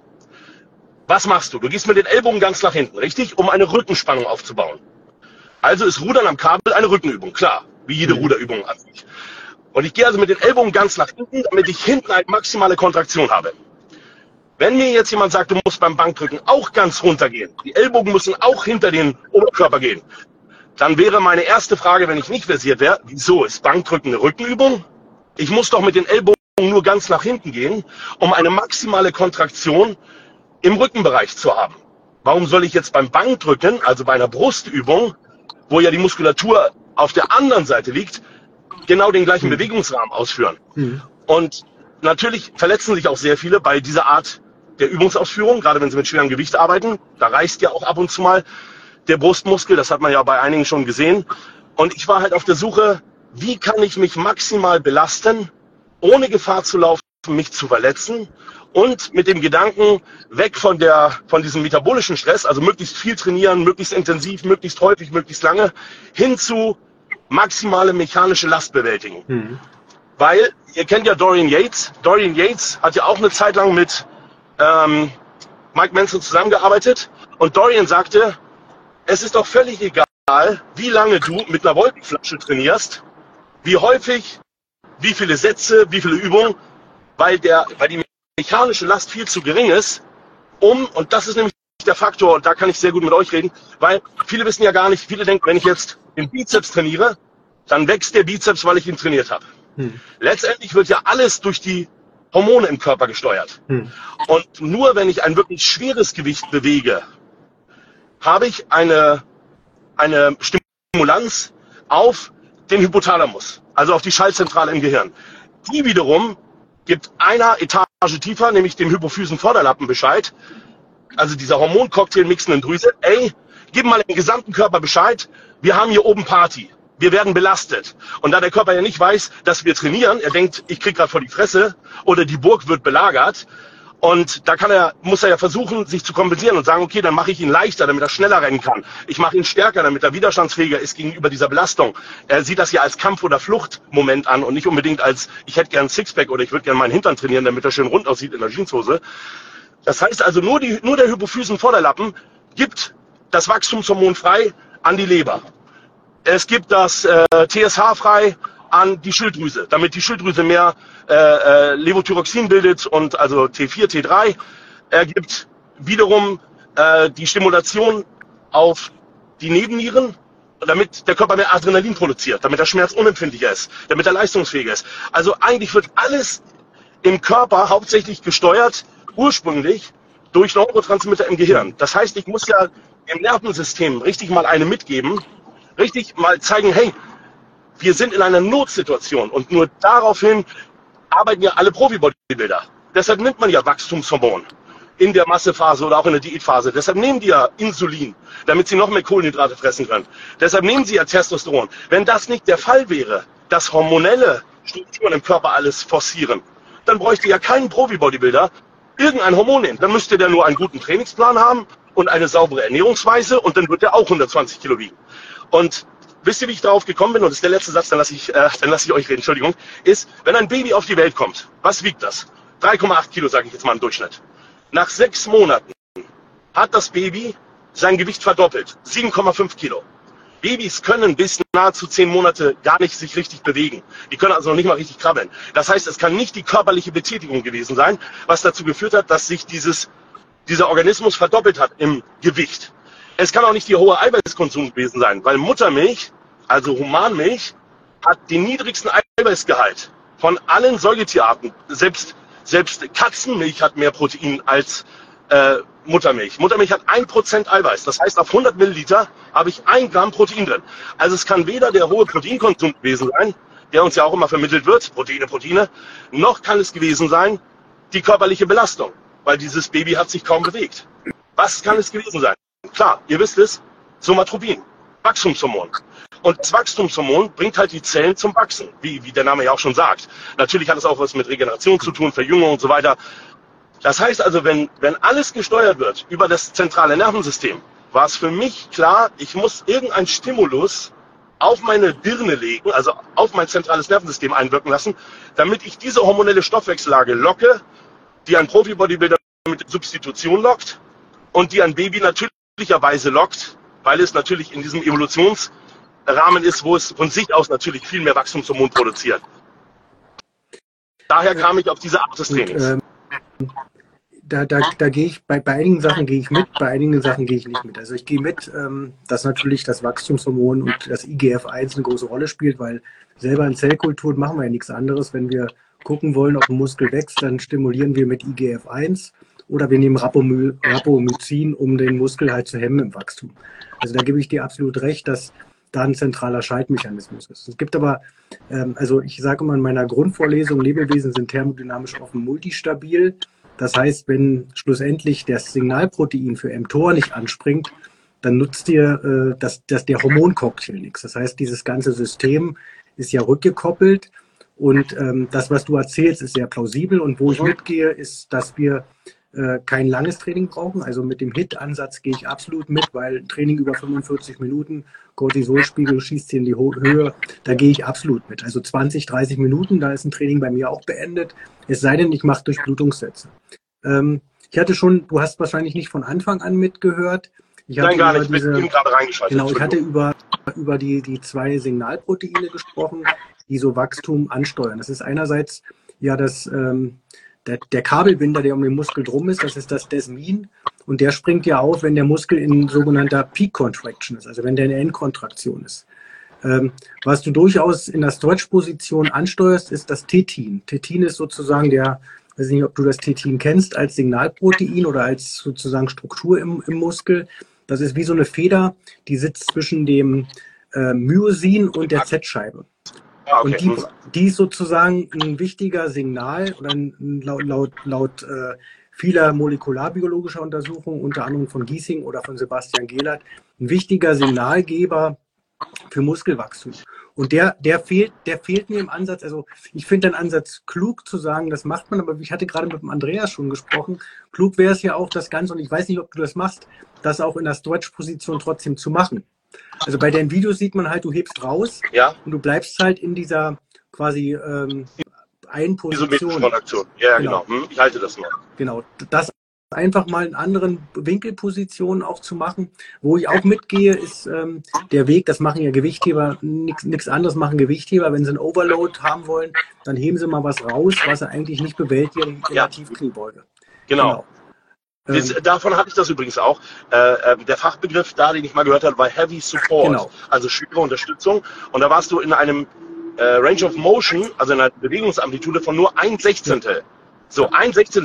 was machst du? Du gehst mit den Ellbogen ganz nach hinten, richtig? Um eine Rückenspannung aufzubauen. Also ist Rudern am Kabel eine Rückenübung, klar, wie jede Ruderübung an sich. Und ich gehe also mit den Ellbogen ganz nach hinten, damit ich hinten eine maximale Kontraktion habe. Wenn mir jetzt jemand sagt, du musst beim Bankdrücken auch ganz runter gehen, die Ellbogen müssen auch hinter den Oberkörper gehen, dann wäre meine erste Frage, wenn ich nicht versiert wäre, wieso ist Bankdrücken eine Rückenübung? Ich muss doch mit den Ellbogen nur ganz nach hinten gehen, um eine maximale Kontraktion im Rückenbereich zu haben. Warum soll ich jetzt beim Bankdrücken, also bei einer Brustübung, wo ja die Muskulatur auf der anderen Seite liegt, genau den gleichen Bewegungsrahmen ausführen? Mhm. Und natürlich verletzen sich auch sehr viele bei dieser Art der Übungsausführung, gerade wenn sie mit schwerem Gewicht arbeiten. Da reißt ja auch ab und zu mal der Brustmuskel, das hat man ja bei einigen schon gesehen. Und ich war halt auf der Suche, wie kann ich mich maximal belasten, ohne Gefahr zu laufen, mich zu verletzen und mit dem Gedanken weg von der, von diesem metabolischen Stress, also möglichst viel trainieren, möglichst intensiv, möglichst häufig, möglichst lange, hin zu maximale mechanische Last bewältigen. Mhm. Weil, ihr kennt ja Dorian Yates. Dorian Yates hat ja auch eine Zeit lang mit ähm, Mike Mentzer zusammengearbeitet. Und Dorian sagte, es ist doch völlig egal, wie lange du mit einer Wolkenflasche trainierst, wie häufig, wie viele Sätze, wie viele Übungen, weil, der, weil die mechanische Last viel zu gering ist, um, und das ist nämlich der Faktor, und da kann ich sehr gut mit euch reden, weil viele wissen ja gar nicht, viele denken, wenn ich jetzt den Bizeps trainiere, dann wächst der Bizeps, weil ich ihn trainiert habe. Hm. Letztendlich wird ja alles durch die Hormone im Körper gesteuert. Hm. Und nur wenn ich ein wirklich schweres Gewicht bewege, habe ich eine, eine Stimulanz auf den Hypothalamus, also auf die Schaltzentrale im Gehirn. Die wiederum gibt einer Etage tiefer, nämlich dem Hypophysen-Vorderlappen Bescheid, also dieser Hormoncocktail mixenden Drüse, ey, gib mal dem gesamten Körper Bescheid, wir haben hier oben Party. Wir werden belastet. Und da der Körper ja nicht weiß, dass wir trainieren, er denkt, ich krieg gerade vor die Fresse oder die Burg wird belagert. Und da kann er, muss er ja versuchen, sich zu kompensieren und sagen, okay, dann mache ich ihn leichter, damit er schneller rennen kann. Ich mache ihn stärker, damit er widerstandsfähiger ist gegenüber dieser Belastung. Er sieht das ja als Kampf- oder Fluchtmoment an und nicht unbedingt als, ich hätte gern ein Sixpack oder ich würde gern meinen Hintern trainieren, damit er schön rund aussieht in der Jeanshose. Das heißt also, nur, die, nur der Hypophysen-Vorderlappen gibt das Wachstumshormon frei an die Leber. Es gibt das äh, T S H frei an die Schilddrüse, damit die Schilddrüse mehr äh, äh, Levothyroxin bildet und also T vier, T drei. Er gibt wiederum äh, die Stimulation auf die Nebennieren, damit der Körper mehr Adrenalin produziert, damit er schmerzunempfindlicher ist, damit er leistungsfähiger ist. Also eigentlich wird alles im Körper hauptsächlich gesteuert, ursprünglich durch Neurotransmitter im Gehirn. Das heißt, ich muss ja im Nervensystem richtig mal eine mitgeben, richtig mal zeigen, hey, wir sind in einer Notsituation und nur daraufhin arbeiten ja alle Profi-Bodybuilder. Deshalb nimmt man ja Wachstumshormon in der Massephase oder auch in der Diätphase. Deshalb nehmen die ja Insulin, damit sie noch mehr Kohlenhydrate fressen können. Deshalb nehmen sie ja Testosteron. Wenn das nicht der Fall wäre, dass hormonelle Strukturen im Körper alles forcieren, dann bräuchte ja kein Profi-Bodybuilder irgendein Hormon nehmen. Dann müsste der nur einen guten Trainingsplan haben und eine saubere Ernährungsweise und dann wird er auch hundertzwanzig Kilo wiegen. Und wisst ihr, wie ich darauf gekommen bin? Und das ist der letzte Satz, dann lasse ich, äh, dann lasse ich euch reden, Entschuldigung, ist, wenn ein Baby auf die Welt kommt, was wiegt das? drei Komma acht Kilo, sage ich jetzt mal im Durchschnitt. Nach sechs Monaten hat das Baby sein Gewicht verdoppelt, sieben Komma fünf Kilo. Babys können bis nahezu zehn Monate gar nicht sich richtig bewegen. Die können also noch nicht mal richtig krabbeln. Das heißt, es kann nicht die körperliche Betätigung gewesen sein, was dazu geführt hat, dass sich dieses, dieser Organismus verdoppelt hat im Gewicht. Es kann auch nicht die hohe Eiweißkonsum gewesen sein, weil Muttermilch, also Humanmilch, hat den niedrigsten Eiweißgehalt von allen Säugetierarten. Selbst, selbst Katzenmilch hat mehr Protein als äh, Muttermilch. Muttermilch hat ein Prozent Eiweiß. Das heißt, auf hundert Milliliter habe ich ein Gramm Protein drin. Also es kann weder der hohe Proteinkonsum gewesen sein, der uns ja auch immer vermittelt wird, Proteine, Proteine, noch kann es gewesen sein, die körperliche Belastung, weil dieses Baby hat sich kaum bewegt. Was kann es gewesen sein? Klar, ihr wisst es, Somatropin, Wachstumshormon. Und das Wachstumshormon bringt halt die Zellen zum Wachsen, wie, wie der Name ja auch schon sagt. Natürlich hat es auch was mit Regeneration zu tun, Verjüngung und so weiter. Das heißt also, wenn, wenn alles gesteuert wird über das zentrale Nervensystem, war es für mich klar, ich muss irgendeinen Stimulus auf meine Birne legen, also auf mein zentrales Nervensystem einwirken lassen, damit ich diese hormonelle Stoffwechsellage locke, die ein Profi-Bodybuilder mit Substitution lockt und die ein Baby natürlicherweise lockt, weil es natürlich in diesem Evolutionsrahmen ist, wo es von sich aus natürlich viel mehr Wachstumshormon produziert. Daher kam ich auf diese Art des Trainings. Und, ähm, da, da, da gehe ich, bei, bei einigen Sachen gehe ich mit, bei einigen Sachen gehe ich nicht mit. Also ich gehe mit, ähm, dass natürlich das Wachstumshormon und das I G F eins eine große Rolle spielt, weil selber in Zellkulturen machen wir ja nichts anderes. Wenn wir gucken wollen, ob ein Muskel wächst, dann stimulieren wir mit I G F eins oder wir nehmen Rapomy Rapamycin, um den Muskel halt zu hemmen im Wachstum. Also da gebe ich dir absolut recht, dass da ein zentraler Schaltmechanismus ist. Es gibt aber, ähm, also ich sage immer in meiner Grundvorlesung, Lebewesen sind thermodynamisch offen multistabil. Das heißt, wenn schlussendlich das Signalprotein für mTOR nicht anspringt, dann nutzt dir äh, das, das, der Hormoncocktail nichts. Das heißt, dieses ganze System ist ja rückgekoppelt und ähm, das, was du erzählst, ist sehr plausibel. Und wo ich mitgehe, ist, dass wir äh, kein langes Training brauchen. Also mit dem H I I T-Ansatz gehe ich absolut mit, weil Training über fünfundvierzig Minuten, Cortisolspiegel schießt hier in die Höhe, da gehe ich absolut mit. Also zwanzig, dreißig Minuten, da ist ein Training bei mir auch beendet. Es sei denn, ich mache Durchblutungssätze. Ähm, ich hatte schon, du hast wahrscheinlich nicht von Anfang an mitgehört. Ich Nein, gar nicht. Diese, ich bin gerade reingeschaltet. Genau, ich hatte über, über die, die zwei Signalproteine gesprochen, die so Wachstum ansteuern. Das ist einerseits ja das, ähm, der, der Kabelbinder, der um den Muskel drum ist, das ist das Desmin. Und der springt ja auf, wenn der Muskel in sogenannter Peak Contraction ist, also wenn der in Endkontraktion ist. Ähm, was du durchaus in der Stretch-Position ansteuerst, ist das Tetin. Tetin ist sozusagen der, ich weiß nicht, ob du das Tetin kennst, als Signalprotein oder als sozusagen Struktur im, im Muskel. Das ist wie so eine Feder, die sitzt zwischen dem äh, Myosin und der Z-Scheibe. Ah, okay. Und die, die ist sozusagen ein wichtiger Signal, oder ein, laut, laut, laut äh, vieler molekularbiologischer Untersuchungen, unter anderem von Giesing oder von Sebastian Gehlert, ein wichtiger Signalgeber für Muskelwachstum. Und der, der fehlt, der fehlt mir im Ansatz. Also ich finde den Ansatz klug zu sagen, das macht man, aber ich hatte gerade mit dem Andreas schon gesprochen. Klug wäre es ja auch, das Ganze, und ich weiß nicht, ob du das machst, das auch in der Stretch-Position trotzdem zu machen. Also bei deinen Videos sieht man halt, du hebst raus, ja, und du bleibst halt in dieser quasi ähm, einen Position. Ja, genau. genau. Ich halte das nur. Genau. Das einfach mal in anderen Winkelpositionen auch zu machen. Wo ich auch mitgehe, ist ähm, der Weg, das machen ja Gewichtheber, nichts anderes machen Gewichtheber. Wenn sie einen Overload haben wollen, dann heben sie mal was raus, was sie eigentlich nicht bewältigen in ja. der Tiefkniebeuge. Genau. genau. Das, davon hatte ich das übrigens auch. Äh, der Fachbegriff da, den ich mal gehört habe, war Heavy Support, genau. Also schwere Unterstützung. Und da warst du in einem äh, Range of Motion, also in einer Bewegungsamplitude von nur ein Sechzehntel. So, ein Sechzehntel, das ist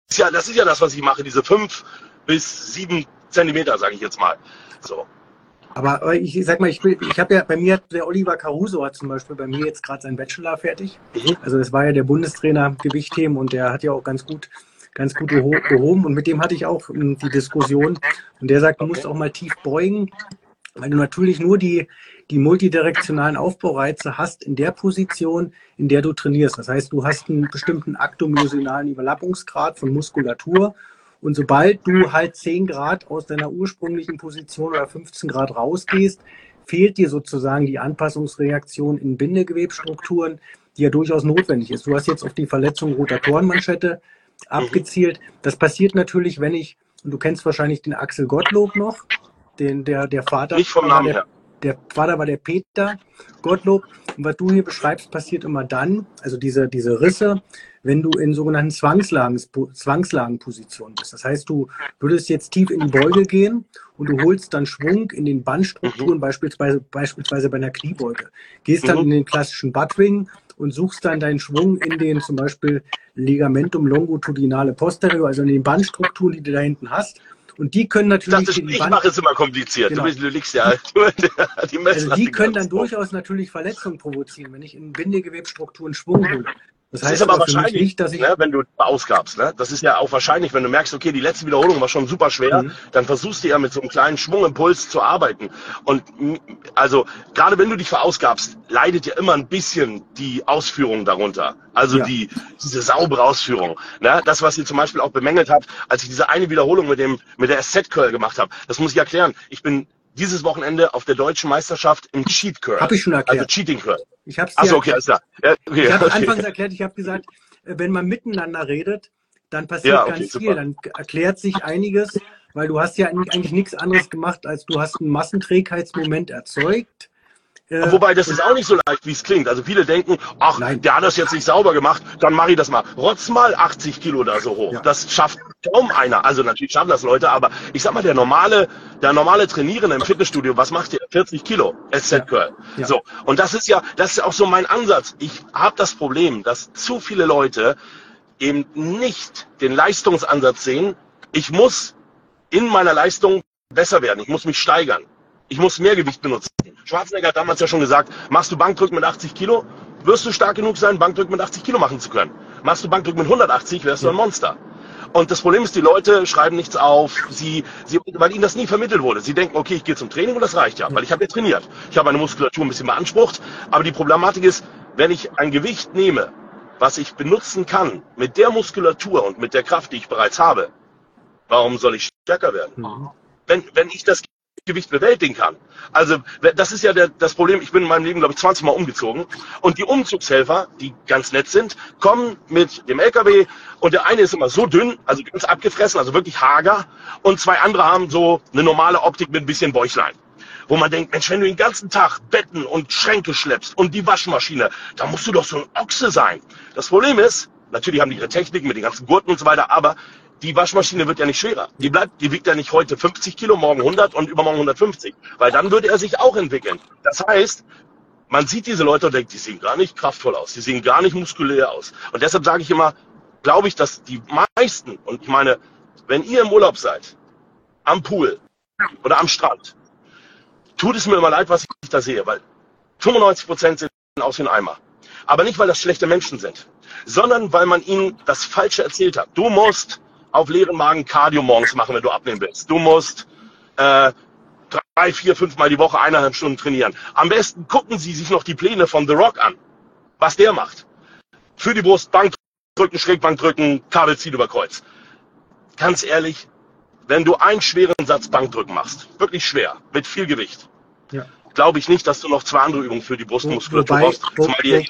ja, das ist ja das, was ich mache, diese fünf bis sieben Zentimeter, sage ich jetzt mal. So. Aber, aber ich sag mal, ich, ich habe ja, bei mir hat der Oliver Caruso hat zum Beispiel bei mir jetzt gerade seinen Bachelor fertig. Mhm. Also das war ja der Bundestrainer Gewichtheben und der hat ja auch ganz gut, ganz gut gehoben und mit dem hatte ich auch um, die Diskussion und der sagt, du musst auch mal tief beugen, weil du natürlich nur die, die multidirektionalen Aufbaureize hast in der Position, in der du trainierst. Das heißt, du hast einen bestimmten aktomyosinalen Überlappungsgrad von Muskulatur. Und sobald du halt zehn Grad aus deiner ursprünglichen Position oder fünfzehn Grad rausgehst, fehlt dir sozusagen die Anpassungsreaktion in Bindegewebsstrukturen, die ja durchaus notwendig ist. Du hast jetzt auf die Verletzung Rotatorenmanschette abgezielt. Das passiert natürlich, wenn ich, und du kennst wahrscheinlich den Axel Gottlob noch, den, der, der Vater. Nicht vom Namen der, her. Der Vater war der Peter Gottlob. Und was du hier beschreibst, passiert immer dann, also diese, diese Risse, wenn du in sogenannten Zwangslagen, Zwangslagenpositionen bist. Das heißt, du würdest jetzt tief in die Beuge gehen und du holst dann Schwung in den Bandstrukturen, mhm. beispielsweise, beispielsweise bei einer Kniebeuge. Gehst dann mhm. in den klassischen Buttwing und suchst dann deinen Schwung in den zum Beispiel Ligamentum longitudinale posterior, also in den Bandstrukturen, die du da hinten hast. Und die können natürlich... Ich, ich mache es immer kompliziert. Genau. Du, du liegst ja... die also die können dann durchaus natürlich Verletzungen provozieren, wenn ich in Bindegewebsstrukturen Schwung hole. Das, das heißt ist aber wahrscheinlich, nicht, dass ich ne, wenn du ausgabst, ne? Das ist ja auch wahrscheinlich, wenn du merkst, okay, die letzte Wiederholung war schon super schwer, mhm. dann versuchst du ja mit so einem kleinen Schwungimpuls zu arbeiten. Und also gerade wenn du dich verausgabst, leidet ja immer ein bisschen die Ausführung darunter. Also ja. die diese saubere Ausführung. Ne? Das, was ihr zum Beispiel auch bemängelt habt, als ich diese eine Wiederholung mit dem mit der S Z-Curl gemacht habe, das muss ich erklären. Ich bin dieses Wochenende auf der deutschen Meisterschaft im Cheat Curl. Habe ich schon erklärt. Also Cheating Curl. Ich habe es Achso, okay, alles klar. Ja, okay, ich habe okay. anfangs erklärt, ich habe gesagt, wenn man miteinander redet, dann passiert ja, okay, ganz super. viel. Dann erklärt sich einiges, weil du hast ja eigentlich nichts anderes gemacht, als du hast ein Massenträgheitsmoment erzeugt. Äh, Wobei, das ist auch nicht so leicht, wie es klingt. Also viele denken, ach, Nein. der hat das jetzt nicht sauber gemacht, dann mache ich das mal. Rotz mal achtzig Kilo da so hoch. Ja. Das schafft kaum einer. Also natürlich schaffen das Leute, aber ich sag mal, der normale, der normale Trainierende im Fitnessstudio, was macht der? vierzig Kilo, S Z-Curl. Ja. Ja. So. Und das ist ja, das ist auch so mein Ansatz. Ich habe das Problem, dass zu viele Leute eben nicht den Leistungsansatz sehen. Ich muss in meiner Leistung besser werden. Ich muss mich steigern. Ich muss mehr Gewicht benutzen. Schwarzenegger hat damals ja schon gesagt, machst du Bankdrücken mit achtzig Kilo, wirst du stark genug sein, Bankdrücken mit achtzig Kilo machen zu können. Machst du Bankdrücken mit hundertachtzig, wärst du ein Monster. Und das Problem ist, die Leute schreiben nichts auf, sie, sie, weil ihnen das nie vermittelt wurde. Sie denken, okay, ich gehe zum Training und das reicht ja, weil ich habe ja trainiert. Ich habe meine Muskulatur ein bisschen beansprucht, aber die Problematik ist, wenn ich ein Gewicht nehme, was ich benutzen kann, mit der Muskulatur und mit der Kraft, die ich bereits habe, warum soll ich stärker werden? Mhm. Wenn, wenn ich das Gewicht bewältigen kann. Also das ist ja der, das Problem. Ich bin in meinem Leben, glaube ich, zwanzig Mal umgezogen. Und die Umzugshelfer, die ganz nett sind, kommen mit dem L K W und der eine ist immer so dünn, also ganz abgefressen, also wirklich hager. Und zwei andere haben so eine normale Optik mit ein bisschen Bäuchlein. Wo man denkt, Mensch, wenn du den ganzen Tag Betten und Schränke schleppst und die Waschmaschine, dann musst du doch so ein Ochse sein. Das Problem ist, natürlich haben die ihre Technik mit den ganzen Gurten und so weiter, aber die Waschmaschine wird ja nicht schwerer. Die bleibt, die wiegt ja nicht heute fünfzig Kilo, morgen hundert und übermorgen hundertfünfzig. Weil dann würde er sich auch entwickeln. Das heißt, man sieht diese Leute und denkt, die sehen gar nicht kraftvoll aus. Die sehen gar nicht muskulär aus. Und deshalb sage ich immer, glaube ich, dass die meisten, und ich meine, wenn ihr im Urlaub seid, am Pool oder am Strand, tut es mir immer leid, was ich da sehe, weil fünfundneunzig Prozent sehen aus wie ein Eimer. Aber nicht, weil das schlechte Menschen sind, sondern weil man ihnen das Falsche erzählt hat. Du musst auf leeren Magen Cardio morgens machen, wenn du abnehmen willst. Du musst äh, drei, vier, fünf Mal die Woche eineinhalb Stunden trainieren. Am besten gucken Sie sich noch die Pläne von The Rock an, was der macht. Für die Brust Bankdrücken, Schrägbankdrücken, Kabelziehen über Kreuz. Ganz ehrlich, wenn du einen schweren Satz Bankdrücken machst, wirklich schwer, mit viel Gewicht, ja. glaube ich nicht, dass du noch zwei andere Übungen für die Brustmuskulatur brauchst. Wo, wo,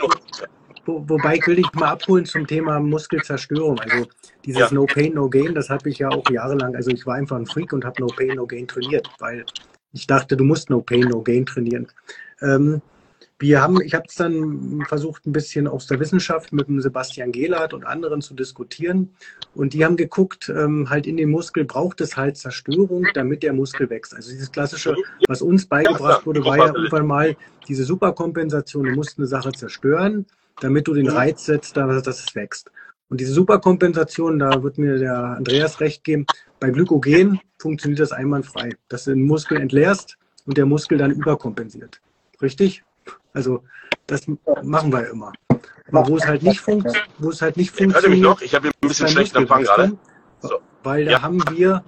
wo, wobei ich will dich mal abholen zum Thema Muskelzerstörung. Also dieses ja. No Pain, No Gain, das habe ich ja auch jahrelang, also ich war einfach ein Freak und habe No Pain, No Gain trainiert, weil ich dachte, du musst No Pain, No Gain trainieren. Ähm, wir haben, ich habe es dann versucht, ein bisschen aus der Wissenschaft mit dem Sebastian Gehlert und anderen zu diskutieren. Und die haben geguckt, ähm, halt in dem Muskel braucht es halt Zerstörung, damit der Muskel wächst. Also dieses Klassische, was uns beigebracht wurde, war ja irgendwann mal diese Superkompensation. Du musst eine Sache zerstören, damit du den Reiz setzt, dass es wächst. Und diese Superkompensation, da wird mir der Andreas recht geben, bei Glykogen funktioniert das einwandfrei, dass du den Muskel entleerst und der Muskel dann überkompensiert. Richtig? Also das machen wir ja immer. Aber wo es halt nicht, funkt, wo es halt nicht funktioniert... Hört ihr mich noch? Ich habe ein bisschen schlechten Empfang gerade. So. Weil da ja. haben wir...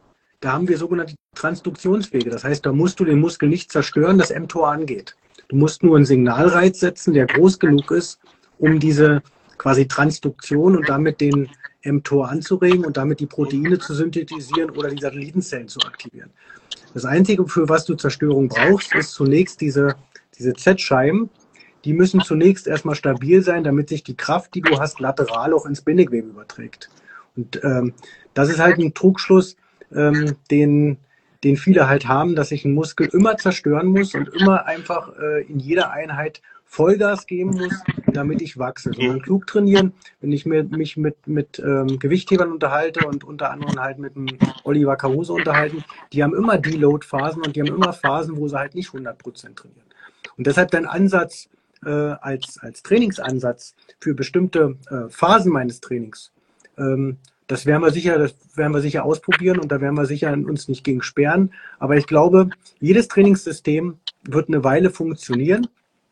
Da haben wir sogenannte Transduktionswege. Das heißt, da musst du den Muskel nicht zerstören, dass mTOR angeht. Du musst nur einen Signalreiz setzen, der groß genug ist, um diese quasi Transduktion und damit den mTOR anzuregen und damit die Proteine zu synthetisieren oder die Satellitenzellen zu aktivieren. Das Einzige, für was du Zerstörung brauchst, ist zunächst diese, diese Z-Scheiben. Die müssen zunächst erstmal stabil sein, damit sich die Kraft, die du hast, lateral auch ins Bindegewebe überträgt. Und ähm, das ist halt ein Trugschluss, ähm, den, den viele halt haben, dass ich einen Muskel immer zerstören muss und immer einfach äh, in jeder Einheit Vollgas geben muss, damit ich wachse. Sondern klug trainieren, wenn ich mir, mich mit, mit ähm, Gewichthebern unterhalte und unter anderem halt mit dem Oliver Caruso unterhalten, die haben immer Deload-Phasen und die haben immer Phasen, wo sie halt nicht hundert Prozent trainieren. Und deshalb dein Ansatz äh, als, als Trainingsansatz für bestimmte äh, Phasen meines Trainings, ähm, das werden wir sicher, das werden wir sicher ausprobieren und da werden wir sicher uns nicht gegen sperren. Aber ich glaube, jedes Trainingssystem wird eine Weile funktionieren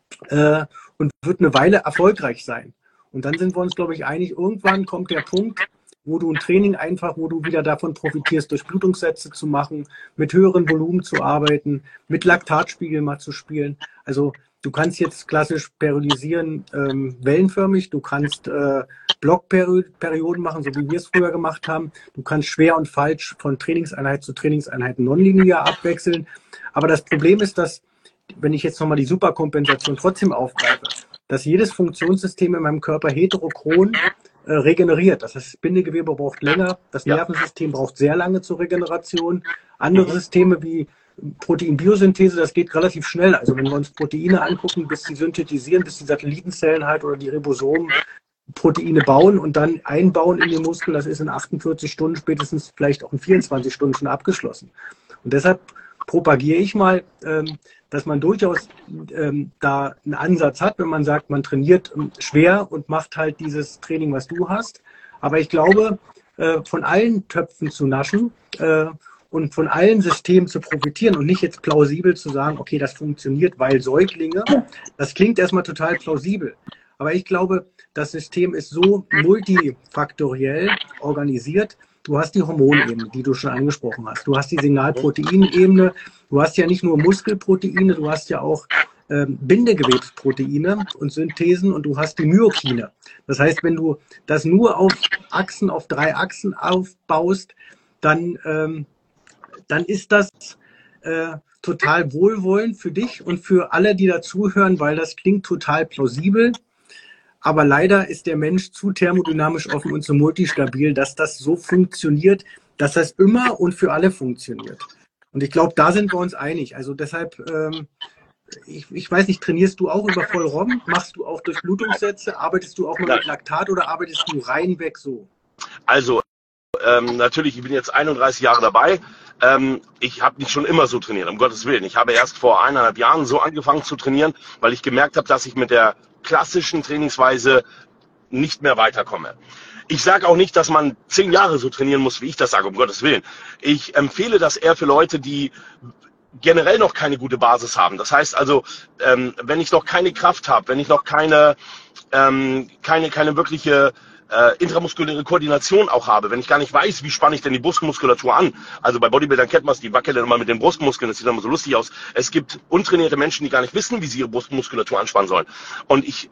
äh, und wird eine Weile erfolgreich sein. Und dann sind wir uns, glaube ich, einig, irgendwann kommt der Punkt, wo du ein Training einfach, wo du wieder davon profitierst, Durchblutungssätze zu machen, mit höheren Volumen zu arbeiten, mit Laktatspiegel mal zu spielen. Also du kannst jetzt klassisch periodisieren, ähm, wellenförmig, du kannst äh, Blockperioden machen, so wie wir es früher gemacht haben. Du kannst schwer und falsch von Trainingseinheit zu Trainingseinheit nonlinear abwechseln. Aber das Problem ist, dass, wenn ich jetzt nochmal die Superkompensation trotzdem aufgreife, dass jedes Funktionssystem in meinem Körper heterochron äh, regeneriert. Das heißt, das Bindegewebe braucht länger, das Nervensystem braucht sehr lange zur Regeneration. Andere Systeme wie Proteinbiosynthese, das geht relativ schnell. Also wenn wir uns Proteine angucken, bis sie synthetisieren, bis die Satellitenzellen halt oder die Ribosomen Proteine bauen und dann einbauen in den Muskel, das ist in achtundvierzig Stunden, spätestens vielleicht auch in vierundzwanzig Stunden schon abgeschlossen. Und deshalb propagiere ich mal, ähm, dass man durchaus ähm, da einen Ansatz hat, wenn man sagt, man trainiert ähm, schwer und macht halt dieses Training, was du hast. Aber ich glaube, äh, von allen Töpfen zu naschen äh, und von allen Systemen zu profitieren und nicht jetzt plausibel zu sagen, okay, das funktioniert, weil Säuglinge, das klingt erstmal total plausibel. Aber ich glaube, das System ist so multifaktoriell organisiert. Du hast die Hormonebene, die du schon angesprochen hast. Du hast die Signalproteinebene. Du hast ja nicht nur Muskelproteine, du hast ja auch ähm, Bindegewebsproteine und Synthesen und du hast die Myokine. Das heißt, wenn du das nur auf Achsen, auf drei Achsen aufbaust, dann, ähm, dann ist das äh, total wohlwollend für dich und für alle, die dazuhören, weil das klingt total plausibel. Aber leider ist der Mensch zu thermodynamisch offen und zu multistabil, dass das so funktioniert, dass das immer und für alle funktioniert. Und ich glaube, da sind wir uns einig. Also deshalb, ähm, ich, ich weiß nicht, trainierst du auch über Vollrom? Machst du auch Durchblutungssätze? Arbeitest du auch mal mit Laktat oder arbeitest du reinweg so? Also, ähm, natürlich, ich bin jetzt einunddreißig Jahre dabei. Ähm, ich habe nicht schon immer so trainiert, um Gottes Willen. Ich habe erst vor eineinhalb Jahren so angefangen zu trainieren, weil ich gemerkt habe, dass ich mit der klassischen Trainingsweise nicht mehr weiterkomme. Ich sage auch nicht, dass man zehn Jahre so trainieren muss, wie ich das sage, um Gottes Willen. Ich empfehle das eher für Leute, die generell noch keine gute Basis haben. Das heißt also, ähm, wenn ich noch keine Kraft habe, wenn ich noch keine, ähm, keine, keine wirkliche äh, intramuskuläre Koordination auch habe, wenn ich gar nicht weiß, wie spanne ich denn die Brustmuskulatur an. Also bei Bodybuildern kennt man es, die wackeln immer mit den Brustmuskeln, das sieht immer so lustig aus. Es gibt untrainierte Menschen, die gar nicht wissen, wie sie ihre Brustmuskulatur anspannen sollen. Und ich...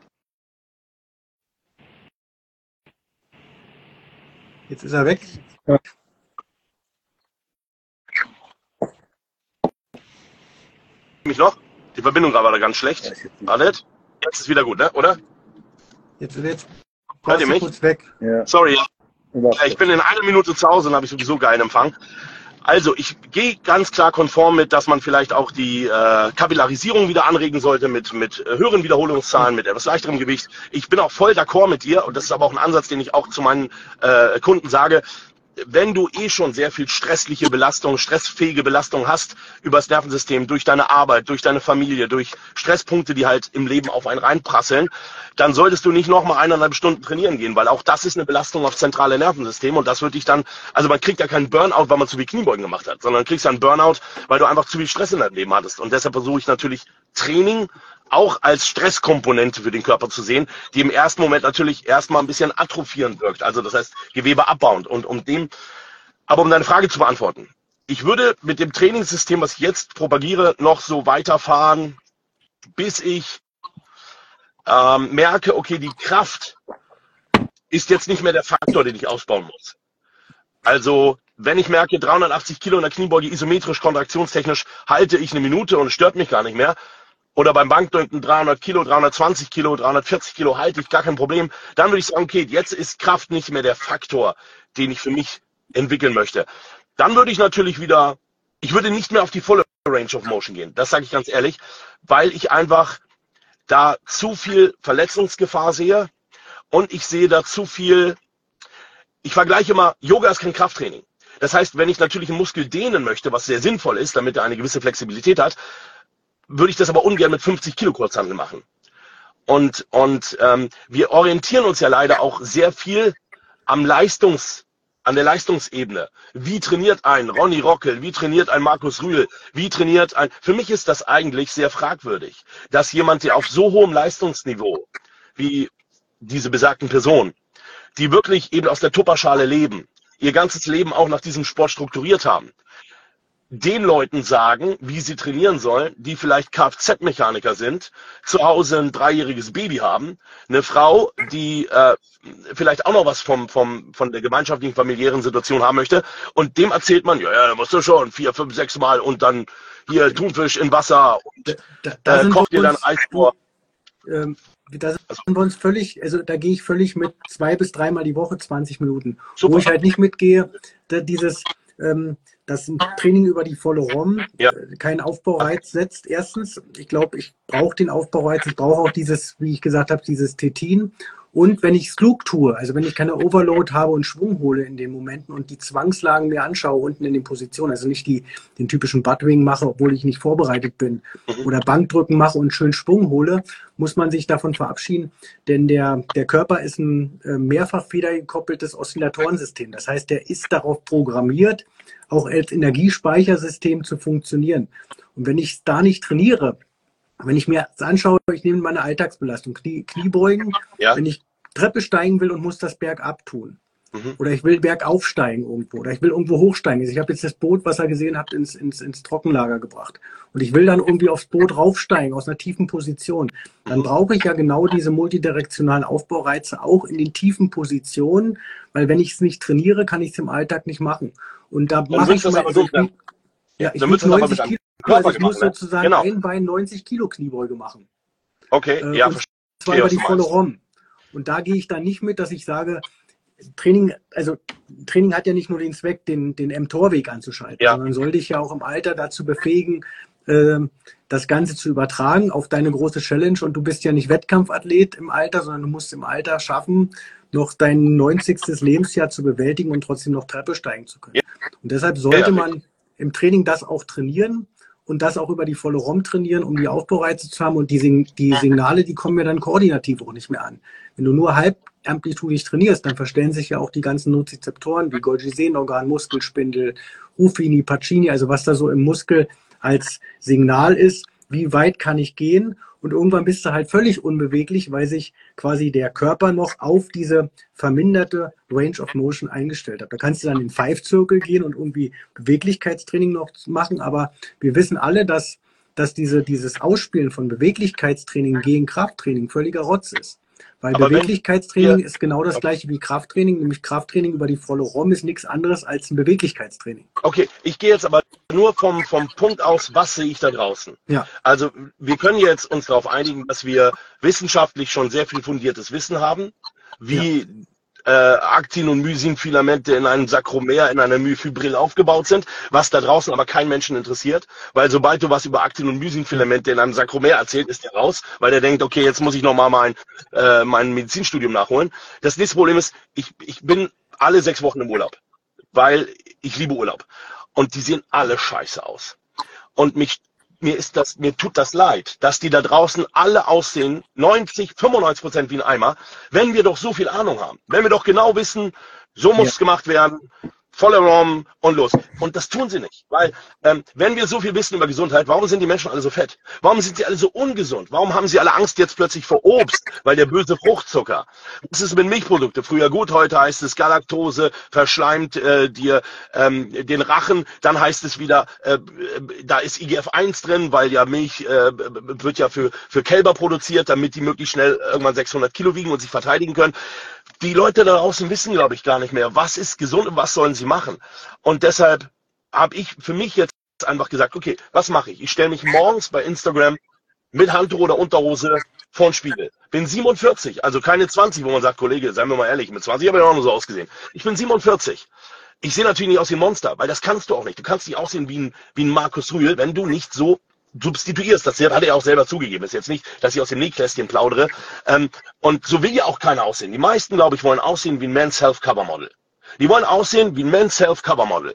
Jetzt ist er weg. Ja. Mich noch? Die Verbindung war da ganz schlecht. Wartet. Jetzt ist wieder gut, ne? Oder? Jetzt ist jetzt. Hört ihr mich? Kurz weg. Ja. Sorry. Ich bin in einer Minute zu Hause und habe ich sowieso geilen Empfang. Also ich gehe ganz klar konform mit, dass man vielleicht auch die äh, Kapillarisierung wieder anregen sollte mit, mit äh, höheren Wiederholungszahlen, mit etwas leichterem Gewicht. Ich bin auch voll d'accord mit dir und das ist aber auch ein Ansatz, den ich auch zu meinen äh, Kunden sage. wenn du eh schon sehr viel stressliche Belastung, stressfähige Belastung hast übers Nervensystem, durch deine Arbeit, durch deine Familie, durch Stresspunkte, die halt im Leben auf einen reinprasseln, dann solltest du nicht nochmal eineinhalb Stunden trainieren gehen, weil auch das ist eine Belastung aufs zentrale Nervensystem und das wird dich dann, also man kriegt ja keinen Burnout, weil man zu viel Kniebeugen gemacht hat, sondern kriegst ja einen Burnout, weil du einfach zu viel Stress in deinem Leben hattest. Und deshalb versuche ich natürlich Training auch als Stresskomponente für den Körper zu sehen, die im ersten Moment natürlich erstmal ein bisschen atrophierend wirkt, also das heißt Gewebe abbauend. Und um dem, aber um deine Frage zu beantworten, ich würde mit dem Trainingssystem, was ich jetzt propagiere, noch so weiterfahren, bis ich ähm, merke, okay, die Kraft ist jetzt nicht mehr der Faktor, den ich ausbauen muss. Also wenn ich merke, dreihundertachtzig Kilo in der Kniebeuge isometrisch, kontraktionstechnisch halte ich eine Minute und es stört mich gar nicht mehr, oder beim Bankdrücken dreihundert Kilo, dreihundertzwanzig Kilo, dreihundertvierzig Kilo halte ich, gar kein Problem. Dann würde ich sagen, okay, jetzt ist Kraft nicht mehr der Faktor, den ich für mich entwickeln möchte. Dann würde ich natürlich wieder, ich würde nicht mehr auf die volle Range of Motion gehen. Das sage ich ganz ehrlich, weil ich einfach da zu viel Verletzungsgefahr sehe und ich sehe da zu viel, ich vergleiche immer, Yoga ist kein Krafttraining. Das heißt, wenn ich natürlich einen Muskel dehnen möchte, was sehr sinnvoll ist, damit er eine gewisse Flexibilität hat, würde ich das aber ungern mit fünfzig Kilo Kurzhantel machen. Und, und ähm, wir orientieren uns ja leider auch sehr viel am Leistungs, an der Leistungsebene. Wie trainiert ein Ronny Rockel? Wie trainiert ein Markus Rühl? Wie trainiert ein... Für mich ist das eigentlich sehr fragwürdig, dass jemand, der auf so hohem Leistungsniveau wie diese besagten Personen, die wirklich eben aus der Tupperschale leben, ihr ganzes Leben auch nach diesem Sport strukturiert haben, den Leuten sagen, wie sie trainieren sollen, die vielleicht Kfz-Mechaniker sind, zu Hause ein dreijähriges Baby haben, eine Frau, die äh, vielleicht auch noch was vom, vom, von der gemeinschaftlichen familiären Situation haben möchte und dem erzählt man, ja, ja, da musst du schon vier, fünf, sechs Mal und dann hier Thunfisch in Wasser und da, da äh, kocht dir dann Eis vor. Ähm, da sind wir uns völlig, also da gehe ich völlig mit zwei bis dreimal die Woche, zwanzig Minuten. Super. Wo ich halt nicht mitgehe, da, dieses ähm, dass ein Training über die volle ROM Ja. keinen Aufbaureiz setzt. Erstens, ich glaube, ich brauche den Aufbaureiz, ich brauche auch dieses, wie ich gesagt habe, dieses Tetin. Und wenn ich Slug tue, also wenn ich keine Overload habe und Schwung hole in den Momenten und die Zwangslagen mir anschaue unten in den Positionen, also nicht die, den typischen Buttwing mache, obwohl ich nicht vorbereitet bin, oder Bankdrücken mache und schön Schwung hole, muss man sich davon verabschieden, denn der, der Körper ist ein äh, mehrfach federgekoppeltes Oszillatorensystem. Das heißt, der ist darauf programmiert, auch als Energiespeichersystem zu funktionieren. Und wenn ich es da nicht trainiere, wenn ich mir das anschaue, ich nehme meine Alltagsbelastung, Knie, Kniebeugen, Ja. wenn ich Treppe steigen will und muss das bergab tun. Mhm. Oder ich will bergauf steigen irgendwo. Oder ich will irgendwo hochsteigen. Also ich habe jetzt das Boot, was ihr gesehen habt, ins, ins, ins Trockenlager gebracht. Und ich will dann irgendwie aufs Boot raufsteigen, aus einer tiefen Position. Dann Mhm. brauche ich ja genau diese multidirektionalen Aufbaureize auch in den tiefen Positionen, weil wenn ich es nicht trainiere, kann ich es im Alltag nicht machen. Und da Dann mache ich willst du das mal, aber also so, ich, wieg- ja, ich dann wiege willst du das aber neunzig mit einem Kilo, Körper also ich muss gemacht, ne? sozusagen Genau. ein Bein neunzig Kilo Kniebeuge machen. Okay, Äh, ja, und verstehe, zwar über was die du volle meinst. ROM. Und da gehe ich dann nicht mit, dass ich sage, Training, also Training hat ja nicht nur den Zweck, den, den mTOR-Weg anzuschalten, Ja. sondern soll dich ja auch im Alter dazu befähigen, ähm, das Ganze zu übertragen auf deine große Challenge. Und du bist ja nicht Wettkampfathlet im Alter, sondern du musst im Alter schaffen, noch dein neunzigstes Lebensjahr zu bewältigen und trotzdem noch Treppe steigen zu können. Ja. Und deshalb sollte Ja, man im Training das auch trainieren und das auch über die volle ROM trainieren, um die Aufbaureize zu haben. Und die, Sig die Signale, die kommen ja dann koordinativ auch nicht mehr an. Wenn du nur halbamplitudig trainierst, dann verstellen sich ja auch die ganzen Nozizeptoren wie Golgi-Sehnenorgan, Muskelspindel, Ruffini, Pacini, also was da so im Muskel als Signal ist, wie weit kann ich gehen? Und irgendwann bist du halt völlig unbeweglich, weil sich quasi der Körper noch auf diese verminderte Range of Motion eingestellt hat. Da kannst du dann in Five Circle gehen und irgendwie Beweglichkeitstraining noch machen, aber wir wissen alle, dass, dass diese, dieses Ausspielen von Beweglichkeitstraining gegen Krafttraining völliger Rotz ist. Weil Aber wenn Beweglichkeitstraining wir- ist genau das gleiche wie Krafttraining, nämlich Krafttraining über die volle ROM ist nichts anderes als ein Beweglichkeitstraining. Okay, ich gehe jetzt aber nur vom, vom Punkt aus, was sehe ich da draußen? Ja. Also wir können jetzt uns darauf einigen, dass wir wissenschaftlich schon sehr viel fundiertes Wissen haben, wie äh, Aktin- und Mysinfilamente in einem Sakromer, in einer Myofibril aufgebaut sind, was da draußen aber keinen Menschen interessiert, weil sobald du was über Aktin- und Mysinfilamente in einem Sakromer erzählt, ist der raus, weil der denkt, okay, jetzt muss ich nochmal mein, äh, mein Medizinstudium nachholen. Das nächste Problem ist, ich, ich bin alle sechs Wochen im Urlaub. weil ich liebe Urlaub. Und die sehen alle scheiße aus. Und mich, mir ist das, mir tut das leid, dass die da draußen alle aussehen, neunzig, fünfundneunzig Prozent wie ein Eimer, wenn wir doch so viel Ahnung haben. Wenn wir doch genau wissen, so muss es ja gemacht werden, voller Rom und los. Und das tun sie nicht. Weil, ähm, wenn wir so viel wissen über Gesundheit, warum sind die Menschen alle so fett? Warum sind sie alle so ungesund? Warum haben sie alle Angst jetzt plötzlich vor Obst? Weil der böse Fruchtzucker. Was ist mit Milchprodukten? Früher gut, heute heißt es Galaktose, verschleimt äh, dir ähm, den Rachen. Dann heißt es wieder, äh, da ist I G F eins drin, weil ja Milch äh, wird ja für, für Kälber produziert, damit die möglichst schnell irgendwann sechshundert Kilo wiegen und sich verteidigen können. Die Leute da draußen wissen, glaube ich, gar nicht mehr, was ist gesund und was sollen sie machen. Und deshalb habe ich für mich jetzt einfach gesagt, okay, was mache ich? Ich stelle mich morgens bei Instagram mit Handtuch oder Unterhose vor den Spiegel. Bin siebenundvierzig, also keine zwanzig, wo man sagt, Kollege, seien wir mal ehrlich, mit zwanzig habe ich auch noch so ausgesehen. Ich bin siebenundvierzig. Ich sehe natürlich nicht aus wie ein Monster, weil das kannst du auch nicht. Du kannst nicht aussehen wie ein, wie ein Markus Rühl, wenn du nicht so substituierst. Das hat er auch selber zugegeben. Ist jetzt nicht, dass ich aus dem Nähkästchen plaudere. Ähm, und so will ja auch keiner aussehen. Die meisten, glaube ich, wollen aussehen wie ein Men's Health Cover Model. Die wollen aussehen wie ein Men's Health Cover Model.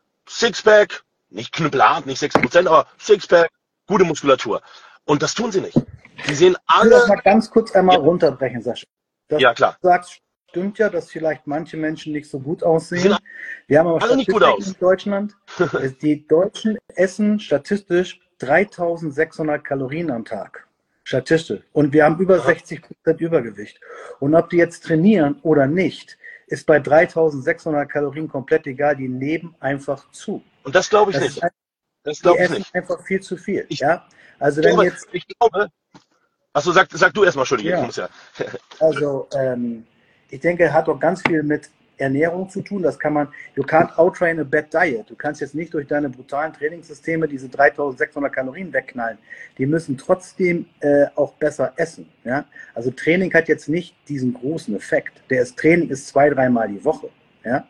Sixpack, nicht knüppelhart, nicht sechs Prozent, aber Sixpack, gute Muskulatur. Und das tun sie nicht. Die sehen alle... Ich will das mal ganz kurz einmal ja runterbrechen, Sascha. Das, ja, klar. Du sagst, stimmt ja, dass vielleicht manche Menschen nicht so gut aussehen. Wir haben aber alle nicht gut aus. In Deutschland. Die Deutschen essen statistisch dreitausendsechshundert Kalorien am Tag. Statistisch. Und wir haben über ja. sechzig Prozent Übergewicht. Und ob die jetzt trainieren oder nicht, ist bei dreitausendsechshundert Kalorien komplett egal. Die nehmen einfach zu. Und das glaube ich das nicht. Ein, das glaube ich essen nicht. einfach viel zu viel. Ich, ja? Also ich wenn glaube, jetzt... Ich glaube... Achso, sag, sag du erstmal, Entschuldige. Ja. Ich muss ja. Also ähm, ich denke, hat auch ganz viel mit Ernährung zu tun. Das kann man, you can't outtrain a bad diet. Du kannst jetzt nicht durch deine brutalen Trainingssysteme diese dreitausendsechshundert Kalorien wegknallen. Die müssen trotzdem äh, auch besser essen. Ja? Also Training hat jetzt nicht diesen großen Effekt. Der ist, Training ist zwei, dreimal die Woche. Ja?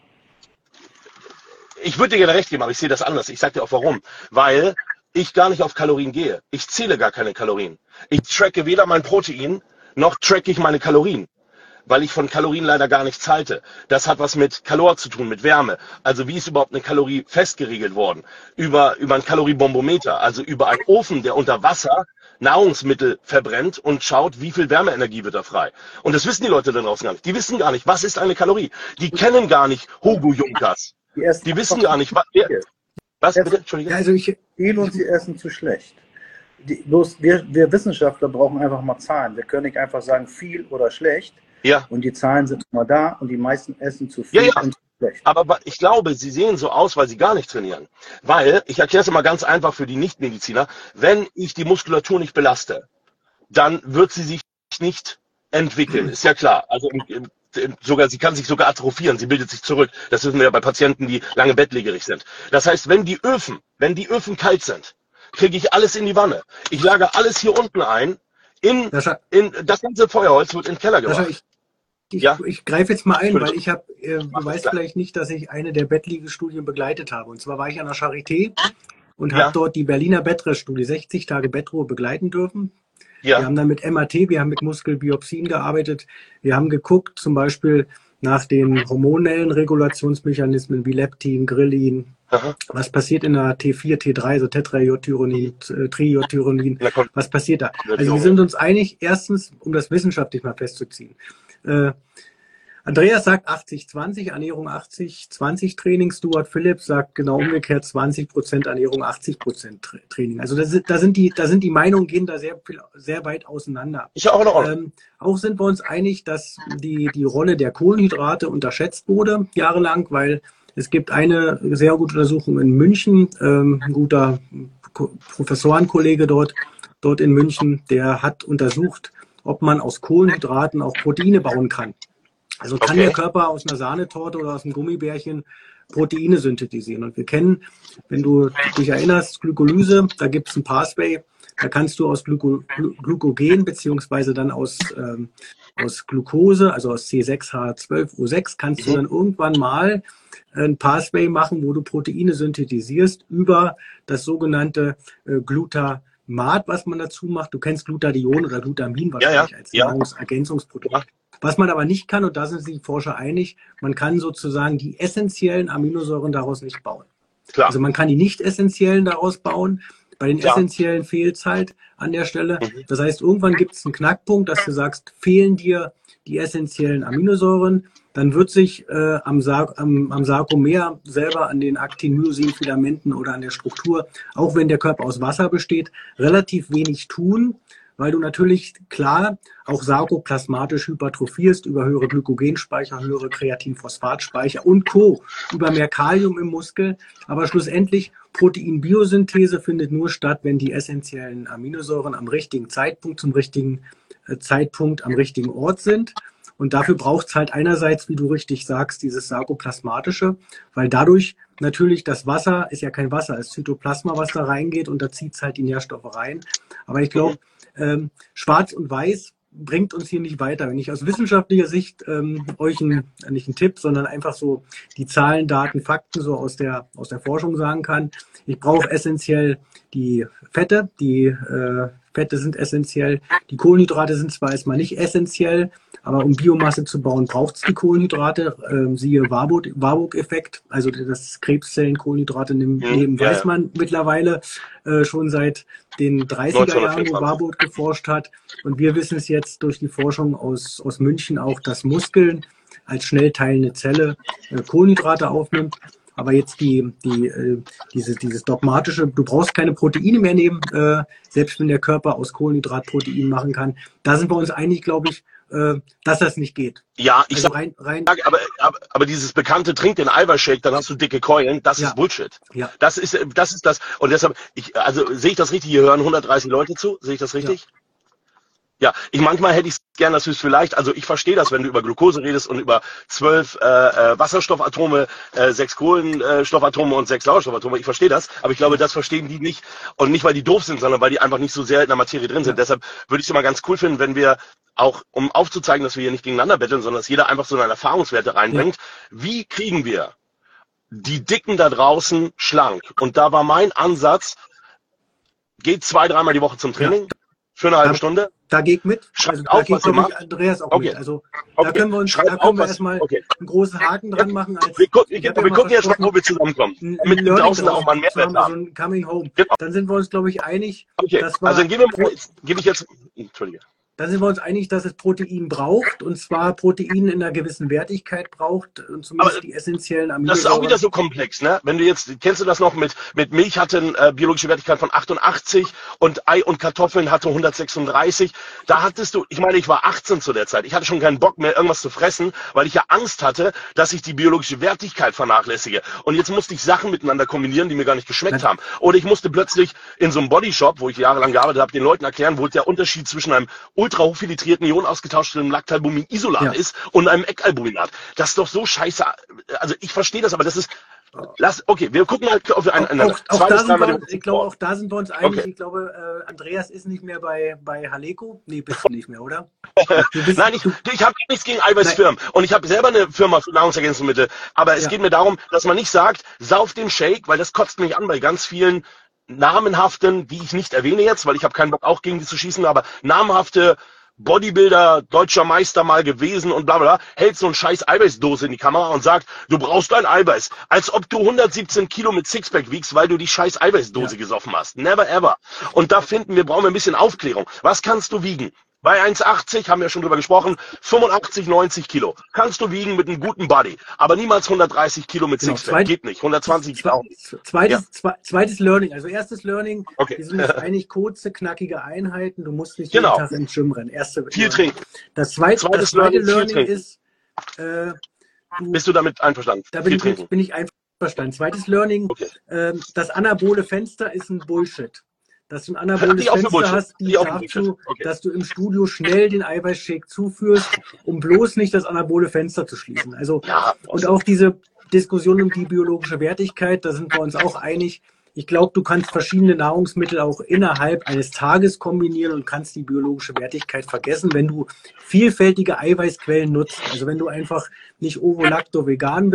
Ich würde dir gerne recht geben, aber ich sehe das anders. Ich sage dir auch warum. Weil ich gar nicht auf Kalorien gehe. Ich zähle gar keine Kalorien. Ich tracke weder mein Protein, noch tracke ich meine Kalorien, weil ich von Kalorien leider gar nichts halte. Das hat was mit Kalor zu tun, mit Wärme. Also wie ist überhaupt eine Kalorie festgeregelt worden? Über, über ein Kaloriebombometer, also über einen Ofen, der unter Wasser Nahrungsmittel verbrennt und schaut, wie viel Wärmeenergie wird da frei. Und das wissen die Leute da draußen gar nicht. Die wissen gar nicht, was ist eine Kalorie. Die kennen gar nicht Hugo Junkers. Die, die wissen gar nicht, was... Was bitte? Entschuldigung. Ja, also ich viel und sie essen zu schlecht. Die, bloß wir, wir Wissenschaftler brauchen einfach mal Zahlen. Wir können nicht einfach sagen, viel oder schlecht. Ja. Und die Zahlen sind immer da und die meisten essen zu viel ja, ja. und zu schlecht. Aber ich glaube, sie sehen so aus, weil sie gar nicht trainieren. Weil, ich erkläre es immer ganz einfach für die Nichtmediziner, wenn ich die Muskulatur nicht belaste, dann wird sie sich nicht entwickeln. Ist ja klar. Also sogar, sie kann sich sogar atrophieren, sie bildet sich zurück. Das wissen wir ja bei Patienten, die lange bettlägerig sind. Das heißt, wenn die Öfen, wenn die Öfen kalt sind, kriege ich alles in die Wanne. Ich lagere alles hier unten ein. In, in, das ganze Feuerholz wird in den Keller gebracht. Ich, ich, ja? ich greife jetzt mal ein, weil ich habe, äh, du weißt vielleicht nicht, dass ich eine der Bettliegerstudien begleitet habe. Und zwar war ich an der Charité und ja. habe dort die Berliner Bettrest-Studie, sechzig Tage Bettruhe, begleiten dürfen. Ja. Wir haben dann mit M R T, wir haben mit Muskelbiopsien gearbeitet. Wir haben geguckt, zum Beispiel nach den hormonellen Regulationsmechanismen wie Leptin, Grelin. Aha. Was passiert in der T vier, T drei, so Tetraiodthyronin, äh, Triiodthyronin? Was passiert da? Also wir sind uns einig, erstens, um das wissenschaftlich mal festzuziehen. Äh, Andreas sagt achtzig zwanzig, Ernährung achtzig zwanzig Training. Stuart Phillips sagt genau umgekehrt zwanzig Prozent Ernährung, achtzig Prozent Training. Also da sind, da sind die, da sind die Meinungen gehen da sehr viel, sehr weit auseinander. Ich auch noch. Ähm, auch sind wir uns einig, dass die, die Rolle der Kohlenhydrate unterschätzt wurde, jahrelang, weil es gibt eine sehr gute Untersuchung in München, ähm, ein guter Professorenkollege dort, dort in München, der hat untersucht, ob man aus Kohlenhydraten auch Proteine bauen kann. Also kann okay. der Körper aus einer Sahnetorte oder aus einem Gummibärchen Proteine synthetisieren. Und wir kennen, wenn du dich erinnerst, Glykolyse, da gibt es ein Pathway, da kannst du aus Glyko, Glykogen beziehungsweise dann aus, ähm, aus Glucose, also aus C sechs H zwölf O sechs, kannst du dann irgendwann mal ein Pathway machen, wo du Proteine synthetisierst über das sogenannte äh, Glutathion. Maat, was man dazu macht. Du kennst Glutathion oder Glutamin Ja, ja, wahrscheinlich als ja. Nahrungsergänzungsprodukt. Ja. Was man aber nicht kann, und da sind sich die Forscher einig, man kann sozusagen die essentiellen Aminosäuren daraus nicht bauen. Klar. Also man kann die nicht essentiellen daraus bauen. Bei den Ja. essentiellen fehlt es halt an der Stelle. Mhm. Das heißt, irgendwann gibt es einen Knackpunkt, dass du sagst, fehlen dir die essentiellen Aminosäuren, dann wird sich äh, am, Sark am, am Sarkomer selber an den Actin-Myosin-Filamenten oder an der Struktur, auch wenn der Körper aus Wasser besteht, relativ wenig tun, weil du natürlich klar auch sarkoplasmatisch hypertrophierst über höhere Glykogenspeicher, höhere Kreatinphosphatspeicher und Co., über mehr Kalium im Muskel. Aber schlussendlich Proteinbiosynthese findet nur statt, wenn die essentiellen Aminosäuren am richtigen Zeitpunkt, zum richtigen äh, Zeitpunkt am richtigen Ort sind. Und dafür braucht es halt einerseits, wie du richtig sagst, dieses sarkoplasmatische, weil dadurch natürlich das Wasser, ist ja kein Wasser, ist Zytoplasma, was da reingeht und da zieht es halt die Nährstoffe rein. Aber ich glaube, ähm, schwarz und weiß bringt uns hier nicht weiter. Wenn ich aus wissenschaftlicher Sicht ähm, euch ein, nicht einen Tipp, sondern einfach so die Zahlen, Daten, Fakten so aus der, aus der Forschung sagen kann, ich brauche essentiell die Fette, die äh, Fette sind essentiell, die Kohlenhydrate sind zwar erstmal nicht essentiell, aber um Biomasse zu bauen, braucht es die Kohlenhydrate, ähm, siehe Warburg-Effekt, also dass Krebszellen Kohlenhydrate nehmen, Mhm, ja, weiß ja. man mittlerweile äh, schon seit den dreißiger Jahren, wo neunzehnhundertvierundzwanzig. Warburg geforscht hat. Und wir wissen es jetzt durch die Forschung aus, aus München auch, dass Muskeln als schnell teilende Zelle äh, Kohlenhydrate aufnimmt. Aber jetzt die, die, äh, diese, dieses dogmatische, du brauchst keine Proteine mehr nehmen, äh, selbst wenn der Körper aus Kohlenhydrat Protein machen kann. Da sind wir uns einig, glaube ich, äh, dass das nicht geht. Ja, ich Also sag, rein, rein, aber, aber, aber dieses bekannte Trink den Eiweißshake, dann hast du dicke Keulen, das Ja. ist Bullshit. ja, Das ist, das ist das. Und deshalb, ich, also sehe ich das richtig, hier hören hundertdreißig Leute zu, sehe ich das richtig? Ja, ich manchmal hätte ich es gern, dass du es vielleicht, also ich verstehe das, wenn du über Glucose redest und über zwölf äh, äh, Wasserstoffatome, äh, sechs Kohlenstoffatome und sechs Sauerstoffatome, ich verstehe das, aber ich glaube, das verstehen die nicht und nicht, weil die doof sind, sondern weil die einfach nicht so sehr in der Materie drin sind. Ja. Deshalb würde ich es immer ganz cool finden, wenn wir auch, um aufzuzeigen, dass wir hier nicht gegeneinander betteln, sondern dass jeder einfach so seine Erfahrungswerte reinbringt. Wie kriegen wir die Dicken da draußen schlank? Und da war mein Ansatz, geht zwei, dreimal die Woche zum Training für eine halbe Ja. Stunde. da geht mit. Schreibt Also, auf, da geht, was ihr glaube ich, macht. Andreas auch Okay. mit. Also Okay. da können wir uns, Schreibt da auf, können wir was- erstmal okay. einen großen Haken dran machen. Als, Wir gucken, ich wir, hab ja wir mal gucken jetzt mal, versprochen, wo wir zusammenkommen. ein- ein Damit wir Learning draußen auch mal einen draus zu Mehrwert haben, also haben. ein Coming Home. Genau. Dann sind wir uns, glaube ich, einig, Okay, dass wir, also dann geben wir mal, jetzt gebe ich jetzt, Entschuldige. dann sind wir uns einig, dass es Protein braucht und zwar Protein in einer gewissen Wertigkeit braucht und zumindest Aber die essentiellen Das Aminosäuren. ist auch wieder so komplex, ne? Wenn du jetzt, kennst du das noch mit, mit Milch hatte eine äh, biologische Wertigkeit von achtundachtzig und Ei und Kartoffeln hatte hundertsechsunddreißig. Da hattest du, ich meine, ich war achtzehn zu der Zeit. Ich hatte schon keinen Bock mehr, irgendwas zu fressen, weil ich ja Angst hatte, dass ich die biologische Wertigkeit vernachlässige. Und jetzt musste ich Sachen miteinander kombinieren, die mir gar nicht geschmeckt Ja. haben. Oder ich musste plötzlich in so einem Bodyshop, wo ich jahrelang gearbeitet habe, den Leuten erklären, wo der Unterschied zwischen einem ultra hochfiltrierten, ionen ausgetauschten Lactalbumin-Isolat Ja. ist und einem Eckalbuminat. Das ist doch so scheiße. Also ich verstehe das, aber das ist, lass, okay, wir gucken mal auf ein, ein, Auch, auch, da sind dreimal wir, die Woche. ich glaube, auch da sind wir uns einig. Okay. Ich glaube, äh, Andreas ist nicht mehr bei, bei Haleko. Nee, bist du nicht mehr, oder? Du bist, Nein, ich, du, ich habe nichts gegen Eiweißfirmen und ich habe selber eine Firma für Nahrungsergänzungsmittel, aber es Ja. geht mir darum, dass man nicht sagt, sauf den Shake, weil das kotzt mich an bei ganz vielen namenhaften, die ich nicht erwähne jetzt, weil ich habe keinen Bock auch gegen die zu schießen, aber namhafte Bodybuilder, deutscher Meister mal gewesen und bla bla, hält so ein scheiß Eiweißdose in die Kamera und sagt, du brauchst ein Eiweiß. Als ob du hundertsiebzehn Kilo mit Sixpack wiegst, weil du die scheiß Eiweißdose Ja. gesoffen hast. Never ever. Und da finden wir, brauchen wir ein bisschen Aufklärung. Was kannst du wiegen? Bei eins achtzig, haben wir schon drüber gesprochen, fünfundachtzig, neunzig Kilo. Kannst du wiegen mit einem guten Body. Aber niemals hundertdreißig Kilo mit Genau, Sixpack. zweit- Geht nicht. hundertzwanzig geht auch nicht. zweites, zwe- zweites Learning. Also erstes Learning, Okay. wir sind uns einig, kurze, knackige Einheiten. Du musst nicht Genau. jeden Tag ins Gym rennen. Erste, Viel trinken. Das zweite, Zweites das zweite Learning, viel Learning trinken. ist, äh, du, Bist du damit einverstanden? da bin Viel ich, trinken. mit, bin ich einverstanden. Zweites Learning, Okay. ähm, das anabole Fenster ist ein Bullshit. Dass du ein anaboles Die auch für Fenster Bullshit. hast, Die die auch für dazu, Bullshit. Okay. dass du im Studio schnell den Eiweißshake zuführst, um bloß nicht das anabole Fenster zu schließen. Also, Ja, und auch diese Diskussion um die biologische Wertigkeit, da sind wir uns auch einig. Ich glaube, du kannst verschiedene Nahrungsmittel auch innerhalb eines Tages kombinieren und kannst die biologische Wertigkeit vergessen, wenn du vielfältige Eiweißquellen nutzt. Also wenn du einfach nicht ovo-lacto vegan bist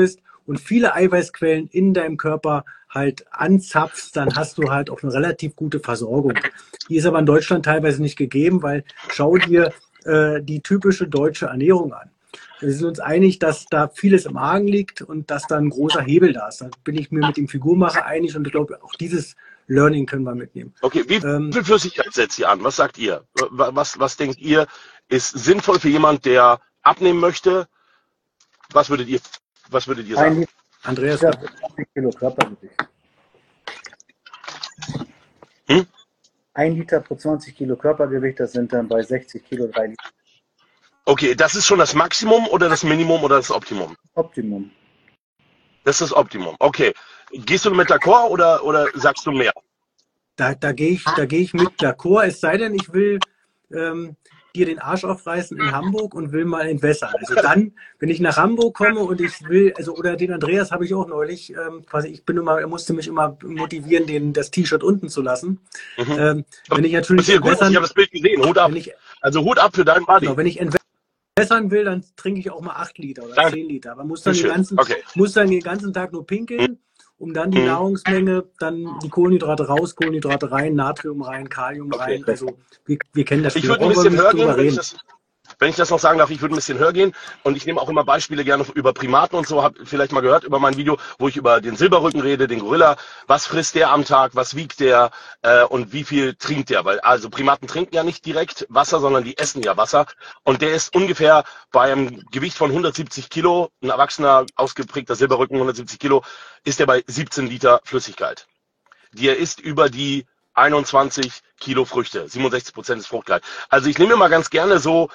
und viele Eiweißquellen in deinem Körper halt anzapfst, dann hast du halt auch eine relativ gute Versorgung. Die ist aber in Deutschland teilweise nicht gegeben, weil schau dir äh, die typische deutsche Ernährung an. Wir sind uns einig, dass da vieles im Argen liegt und dass da ein großer Hebel da ist. Da bin ich mir mit dem Figurmacher einig und ich glaube, auch dieses Learning können wir mitnehmen. Okay, wie Ähm, viel Flüssigkeit setzt ihr an? Was sagt ihr? Was, was denkt ihr, ist sinnvoll für jemand, der abnehmen möchte? Was würdet ihr, was würdet ihr Ein sagen? Liter Andreas, für zwanzig Kilo Körpergewicht. Hm? Ein Liter pro zwanzig Kilo Körpergewicht, das sind dann bei sechzig Kilo drei Liter Okay, das ist schon das Maximum oder das Minimum oder das Optimum? Optimum. Das ist das Optimum. Okay. Gehst du mit d'accord oder, oder sagst du mehr? da, da gehe ich, da gehe ich mit d'accord, es sei denn, ich will ähm, dir den Arsch aufreißen in Hamburg und will mal entwässern. Also dann, wenn ich nach Hamburg komme und ich will, also oder den Andreas habe ich auch neulich, ähm, quasi, ich bin immer, er musste mich immer motivieren, den, das T-Shirt unten zu lassen. Mhm. Ähm, wenn ich natürlich Das ist gut, entwässern, ich habe das Bild gesehen. Hut ab. wenn ich, Also Hut ab für deinen Body. genau, wenn ich entwässern will, dann trinke ich auch mal acht Liter oder Danke. zehn Liter. Aber muss dann, den Schön. ganzen, Okay. muss dann den ganzen Tag nur pinkeln, um dann die Mhm. Nahrungsmenge, dann die Kohlenhydrate raus, Kohlenhydrate rein, Natrium rein, Kalium Okay. rein. Also wir, wir kennen das Ich Spiel. würde ein Brauchen wir bisschen nicht höher drüber gehen, wenn ich, reden. das, wenn ich das noch sagen darf, ich würde ein bisschen höher gehen und ich nehme auch immer Beispiele gerne über Primaten und so, habt vielleicht mal gehört über mein Video, wo ich über den Silberrücken rede, den Gorilla, was frisst der am Tag, was wiegt der äh, und wie viel trinkt der, weil also Primaten trinken ja nicht direkt Wasser, sondern die essen ja Wasser und der ist ungefähr bei einem Gewicht von hundertsiebzig Kilo, ein erwachsener, ausgeprägter Silberrücken, hundertsiebzig Kilo, ist der bei siebzehn Liter Flüssigkeit. Die er isst über die einundzwanzig Kilo Früchte, siebenundsechzig Prozent ist Fruchtgehalt. Also ich nehme mal ganz gerne so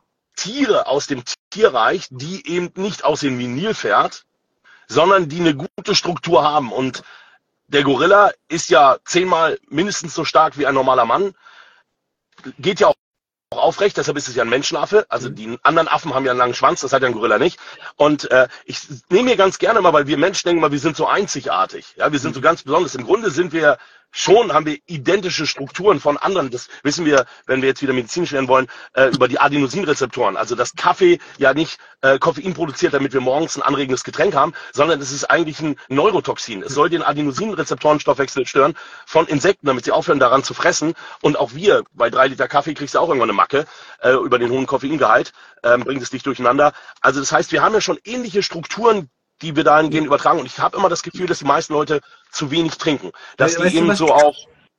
Tiere aus dem Tierreich, die eben nicht aussehen wie ein Nilpferd, sondern die eine gute Struktur haben. Und der Gorilla ist ja zehnmal mindestens so stark wie ein normaler Mann, geht ja auch aufrecht, deshalb ist es ja ein Menschenaffe. Also die anderen Affen haben ja einen langen Schwanz, das hat ja ein Gorilla nicht. Und äh, ich nehme mir ganz gerne mal, weil wir Menschen denken mal, wir sind so einzigartig. Ja, wir sind so ganz besonders. Im Grunde sind wir schon, haben wir identische Strukturen von anderen. Das wissen wir, wenn wir jetzt wieder medizinisch werden wollen, äh, über die Adenosinrezeptoren. Also dass Kaffee ja nicht äh, Koffein produziert, damit wir morgens ein anregendes Getränk haben, sondern es ist eigentlich ein Neurotoxin. Es soll den Adenosinrezeptorenstoffwechsel stören von Insekten, damit sie aufhören daran zu fressen. Und auch wir, bei drei Liter Kaffee kriegst du auch irgendwann eine Macke äh, über den hohen Koffeingehalt, ähm, bringt es dich durcheinander. Also das heißt, wir haben ja schon ähnliche Strukturen, die wir dahingehend übertragen. Und ich habe immer das Gefühl, dass die meisten Leute zu wenig trinken. Dass Weißt die du, eben was- so auch...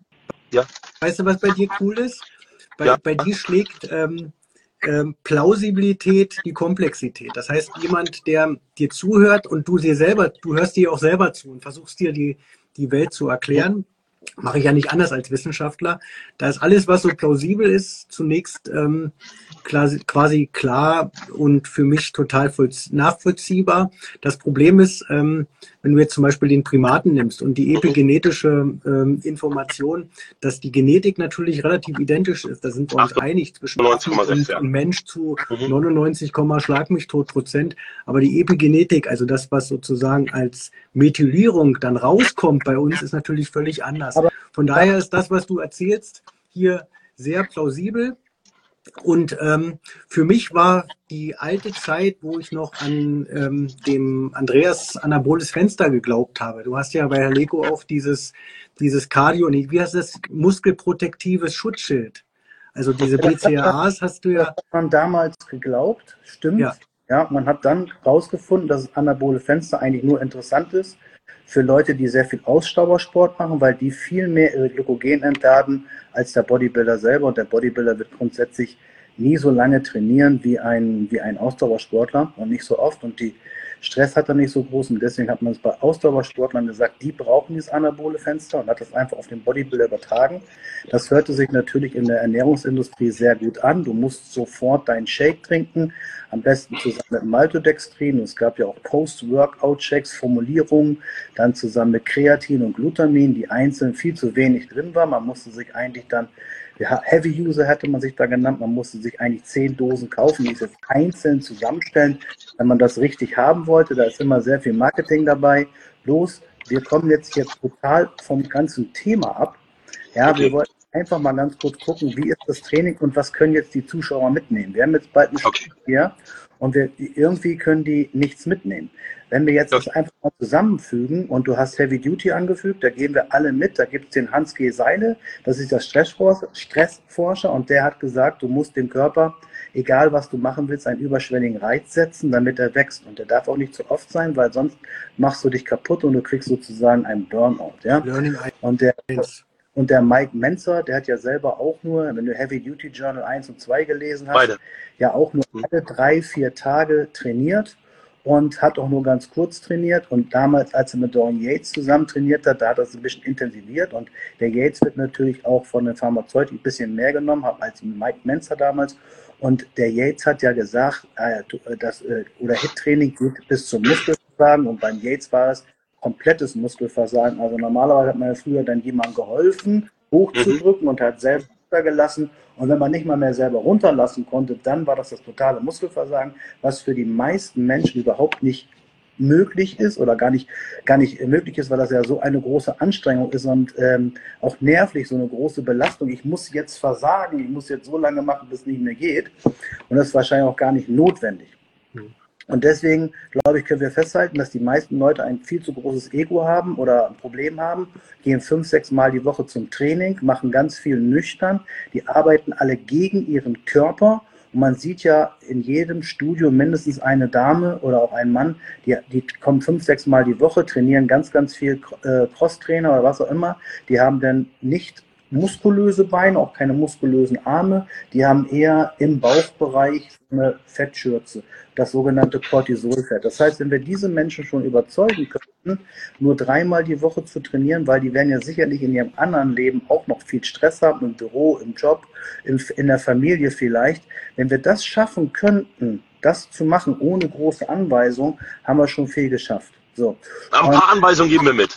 Ja, Weißt du, was bei dir cool ist? Bei, Ja. bei dir schlägt ähm, ähm, Plausibilität die Komplexität. Das heißt, jemand, der dir zuhört und du dir selber, du hörst dir auch selber zu und versuchst dir die, die Welt zu erklären, mache ich ja nicht anders als Wissenschaftler. Da ist alles, was so plausibel ist, zunächst ähm, quasi, quasi klar und für mich total nachvollziehbar. Das Problem ist, ähm, wenn du jetzt zum Beispiel den Primaten nimmst und die epigenetische ähm, Information, dass die Genetik natürlich relativ identisch ist. Da sind wir uns einig zwischen Affen neunundneunzig Komma sechs, und, ja. und Mensch zu Mhm. neunundneunzig, Schlag mich tot Prozent. Aber die Epigenetik, also das, was sozusagen als Methylierung dann rauskommt bei uns, ist natürlich völlig anders. Aber- Von daher ist das, was du erzählst, hier sehr plausibel. Und ähm, für mich war die alte Zeit, wo ich noch an ähm, dem Andreas anaboles Fenster geglaubt habe. Du hast ja bei Herr Leko auch dieses, dieses Cardio, wie heißt das, muskelprotektives Schutzschild. Also diese B C A As hast du ja. Das hat man damals geglaubt, stimmt. Ja. Ja, man hat dann rausgefunden, dass das anabole Fenster eigentlich nur interessant ist für Leute, die sehr viel Ausdauersport machen, weil die viel mehr ihre Glykogen entladen als der Bodybuilder selber. Und der Bodybuilder wird grundsätzlich nie so lange trainieren wie ein, wie ein Ausdauersportler und nicht so oft. Und die Stress hat er nicht so groß. Und deswegen hat man es bei Ausdauersportlern gesagt, die brauchen dieses anabole Fenster und hat das einfach auf den Bodybuilder übertragen. Das hörte sich natürlich in der Ernährungsindustrie sehr gut an. Du musst sofort deinen Shake trinken, am besten zusammen mit Maltodextrin. Und es gab ja auch Post-Workout-Shakes, Formulierungen, dann zusammen mit Kreatin und Glutamin, die einzeln viel zu wenig drin war. Man musste sich eigentlich dann, ja, Heavy User hätte man sich da genannt, man musste sich eigentlich zehn Dosen kaufen, die jetzt einzeln zusammenstellen, wenn man das richtig haben wollte. Da ist immer sehr viel Marketing dabei. Bloß, wir kommen jetzt hier total vom ganzen Thema ab. Ja, Okay. wir wollten einfach mal ganz kurz gucken, wie ist das Training und was können jetzt die Zuschauer mitnehmen. Wir haben jetzt bald ein Okay. Spiel hier und wir, irgendwie können die nichts mitnehmen. Wenn wir jetzt Ja. das einfach mal zusammenfügen und du hast Heavy Duty angefügt, da gehen wir alle mit, da gibt es den Hans G. Seile, das ist der Stressforscher, Stressforscher und der hat gesagt, du musst dem Körper, egal was du machen willst, einen überschwelligen Reiz setzen, damit er wächst. Und der darf auch nicht zu oft sein, weil sonst machst du dich kaputt und du kriegst sozusagen einen Burnout. Ja? Learning Und der, eins. und der Mike Menzer, der hat ja selber auch nur, wenn du Heavy Duty Journal eins und zwei gelesen hast, Beide. ja auch nur alle drei, vier Tage trainiert und hat auch nur ganz kurz trainiert. Und damals, als er mit Dorian Yates zusammen trainiert hat, da hat er es ein bisschen intensiviert. Und der Yates wird natürlich auch von den Pharmazeuten ein bisschen mehr genommen als Mike Menzer damals. Und der Yates hat ja gesagt, äh, das, äh, oder H I I T-Training geht bis zum Muskelversagen. Und beim Yates war es komplettes Muskelversagen. Also normalerweise hat man ja früher dann jemandem geholfen, hochzudrücken, mhm, und hat selbst runtergelassen. Und wenn man nicht mal mehr selber runterlassen konnte, dann war das das totale Muskelversagen, was für die meisten Menschen überhaupt nicht möglich ist oder gar nicht, gar nicht möglich ist, weil das ja so eine große Anstrengung ist und ähm, auch nervlich so eine große Belastung. Ich muss jetzt versagen, ich muss jetzt so lange machen, bis es nicht mehr geht. Und das ist wahrscheinlich auch gar nicht notwendig. Mhm. Und deswegen, glaube ich, können wir festhalten, dass die meisten Leute ein viel zu großes Ego haben oder ein Problem haben, gehen fünf, sechs Mal die Woche zum Training, machen ganz viel nüchtern, die arbeiten alle gegen ihren Körper. Und man sieht ja in jedem Studio mindestens eine Dame oder auch einen Mann, die, die kommen fünf, sechs Mal die Woche, trainieren ganz, ganz viel äh, Cross-Trainer oder was auch immer. Die haben dann nicht muskulöse Beine, auch keine muskulösen Arme. Die haben eher im Bauchbereich eine Fettschürze, das sogenannte Cortisolfett. Das heißt, wenn wir diese Menschen schon überzeugen könnten, nur dreimal die Woche zu trainieren, weil die werden ja sicherlich in ihrem anderen Leben auch noch viel Stress haben, im Büro, im Job, in, in der Familie vielleicht. Wenn wir das schaffen könnten, das zu machen ohne große Anweisung, haben wir schon viel geschafft. So. Ein paar Anweisungen geben wir mit.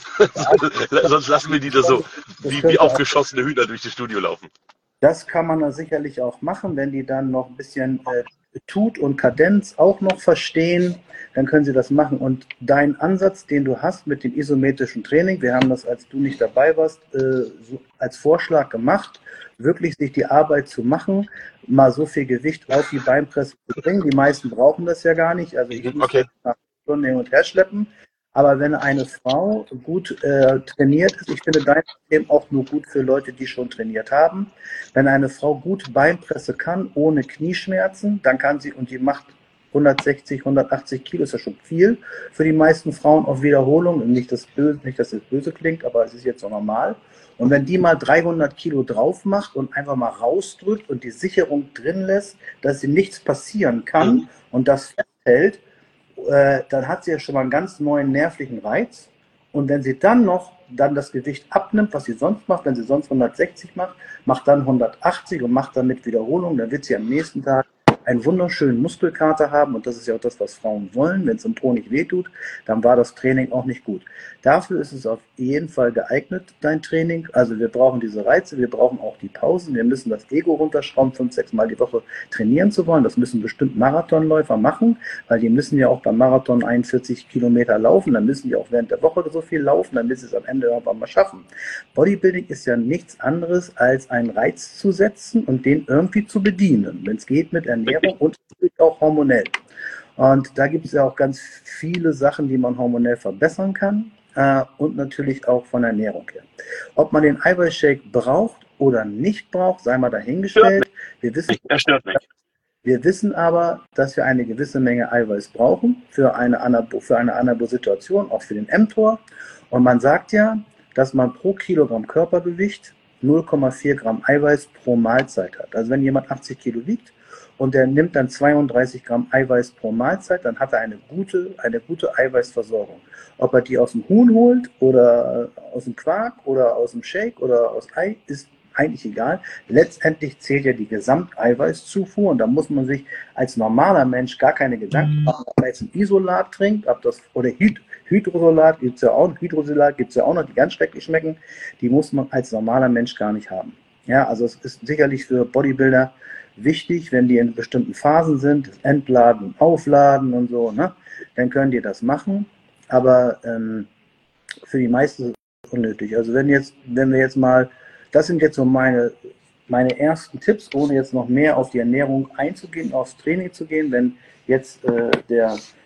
Sonst lassen wir die da so wie, wie aufgeschossene Hühner durch das Studio laufen. Das kann man dann sicherlich auch machen, wenn die dann noch ein bisschen äh, Tut und Kadenz auch noch verstehen, dann können sie das machen. Und dein Ansatz, den du hast mit dem isometrischen Training, wir haben das, als du nicht dabei warst, äh, so als Vorschlag gemacht, wirklich sich die Arbeit zu machen, mal so viel Gewicht auf die Beinpresse zu bringen. Die meisten brauchen das ja gar nicht. Also ich muss okay. nach Stunden hin und her schleppen. Aber wenn eine Frau gut äh, trainiert ist, ich finde dein System auch nur gut für Leute, die schon trainiert haben. Wenn eine Frau gut Beinpresse kann, ohne Knieschmerzen, dann kann sie, und die macht hundertsechzig, hundertachtzig Kilo, ist ja schon viel für die meisten Frauen auf Wiederholung. Nicht, dass, böse, nicht, dass es böse klingt, aber es ist jetzt so normal. Und wenn die mal dreihundert Kilo drauf macht und einfach mal rausdrückt und die Sicherung drin lässt, dass sie nichts passieren kann, mhm, und das festhält, dann hat sie ja schon mal einen ganz neuen nervlichen Reiz. Und wenn sie dann noch dann das Gewicht abnimmt, was sie sonst macht, wenn sie sonst hundertsechzig macht, macht dann hundertachtzig und macht dann mit Wiederholung, dann wird sie am nächsten Tag einen wunderschönen Muskelkater haben. Und das ist ja auch das, was Frauen wollen. Wenn es im Po nicht wehtut, dann war das Training auch nicht gut. Dafür ist es auf jeden Fall geeignet, dein Training. Also wir brauchen diese Reize, wir brauchen auch die Pausen. Wir müssen das Ego runterschrauben, fünf, sechs Mal die Woche trainieren zu wollen. Das müssen bestimmt Marathonläufer machen, weil die müssen ja auch beim Marathon einundvierzig Kilometer laufen. Dann müssen die auch während der Woche so viel laufen, damit sie es am Ende irgendwann mal schaffen. Bodybuilding ist ja nichts anderes, als einen Reiz zu setzen und den irgendwie zu bedienen. Wenn es geht, mit Ernährung und auch hormonell. Und da gibt es ja auch ganz viele Sachen, die man hormonell verbessern kann, äh, und natürlich auch von der Ernährung her. Ob man den Eiweißshake braucht oder nicht braucht, sei mal dahingestellt. Wir wissen, er stört mich. Wir wissen aber, dass wir eine gewisse Menge Eiweiß brauchen für eine Anabo, für eine Anabosituation, auch für den mTOR. Und man sagt ja, dass man pro Kilogramm Körpergewicht null Komma vier Gramm Eiweiß pro Mahlzeit hat. Also wenn jemand achtzig Kilo wiegt und der nimmt dann zweiunddreißig Gramm Eiweiß pro Mahlzeit, dann hat er eine gute, eine gute Eiweißversorgung. Ob er die aus dem Huhn holt oder aus dem Quark oder aus dem Shake oder aus Ei, ist eigentlich egal. Letztendlich zählt ja die Gesamteiweißzufuhr und da muss man sich als normaler Mensch gar keine Gedanken machen, ob man jetzt ein Isolat trinkt, ob das, oder Hyd Hydrosolat gibt es ja auch, Hydrosolat gibt es ja auch noch, die ganz schrecklich schmecken, die muss man als normaler Mensch gar nicht haben. Ja, also es ist sicherlich für Bodybuilder wichtig, wenn die in bestimmten Phasen sind, Entladen und Aufladen und so, ne, dann können die das machen, aber ähm, für die meisten ist es unnötig. Also wenn jetzt, wenn wir jetzt mal, das sind jetzt so meine, meine ersten Tipps, ohne jetzt noch mehr auf die Ernährung einzugehen, aufs Training zu gehen, wenn jetzt äh, der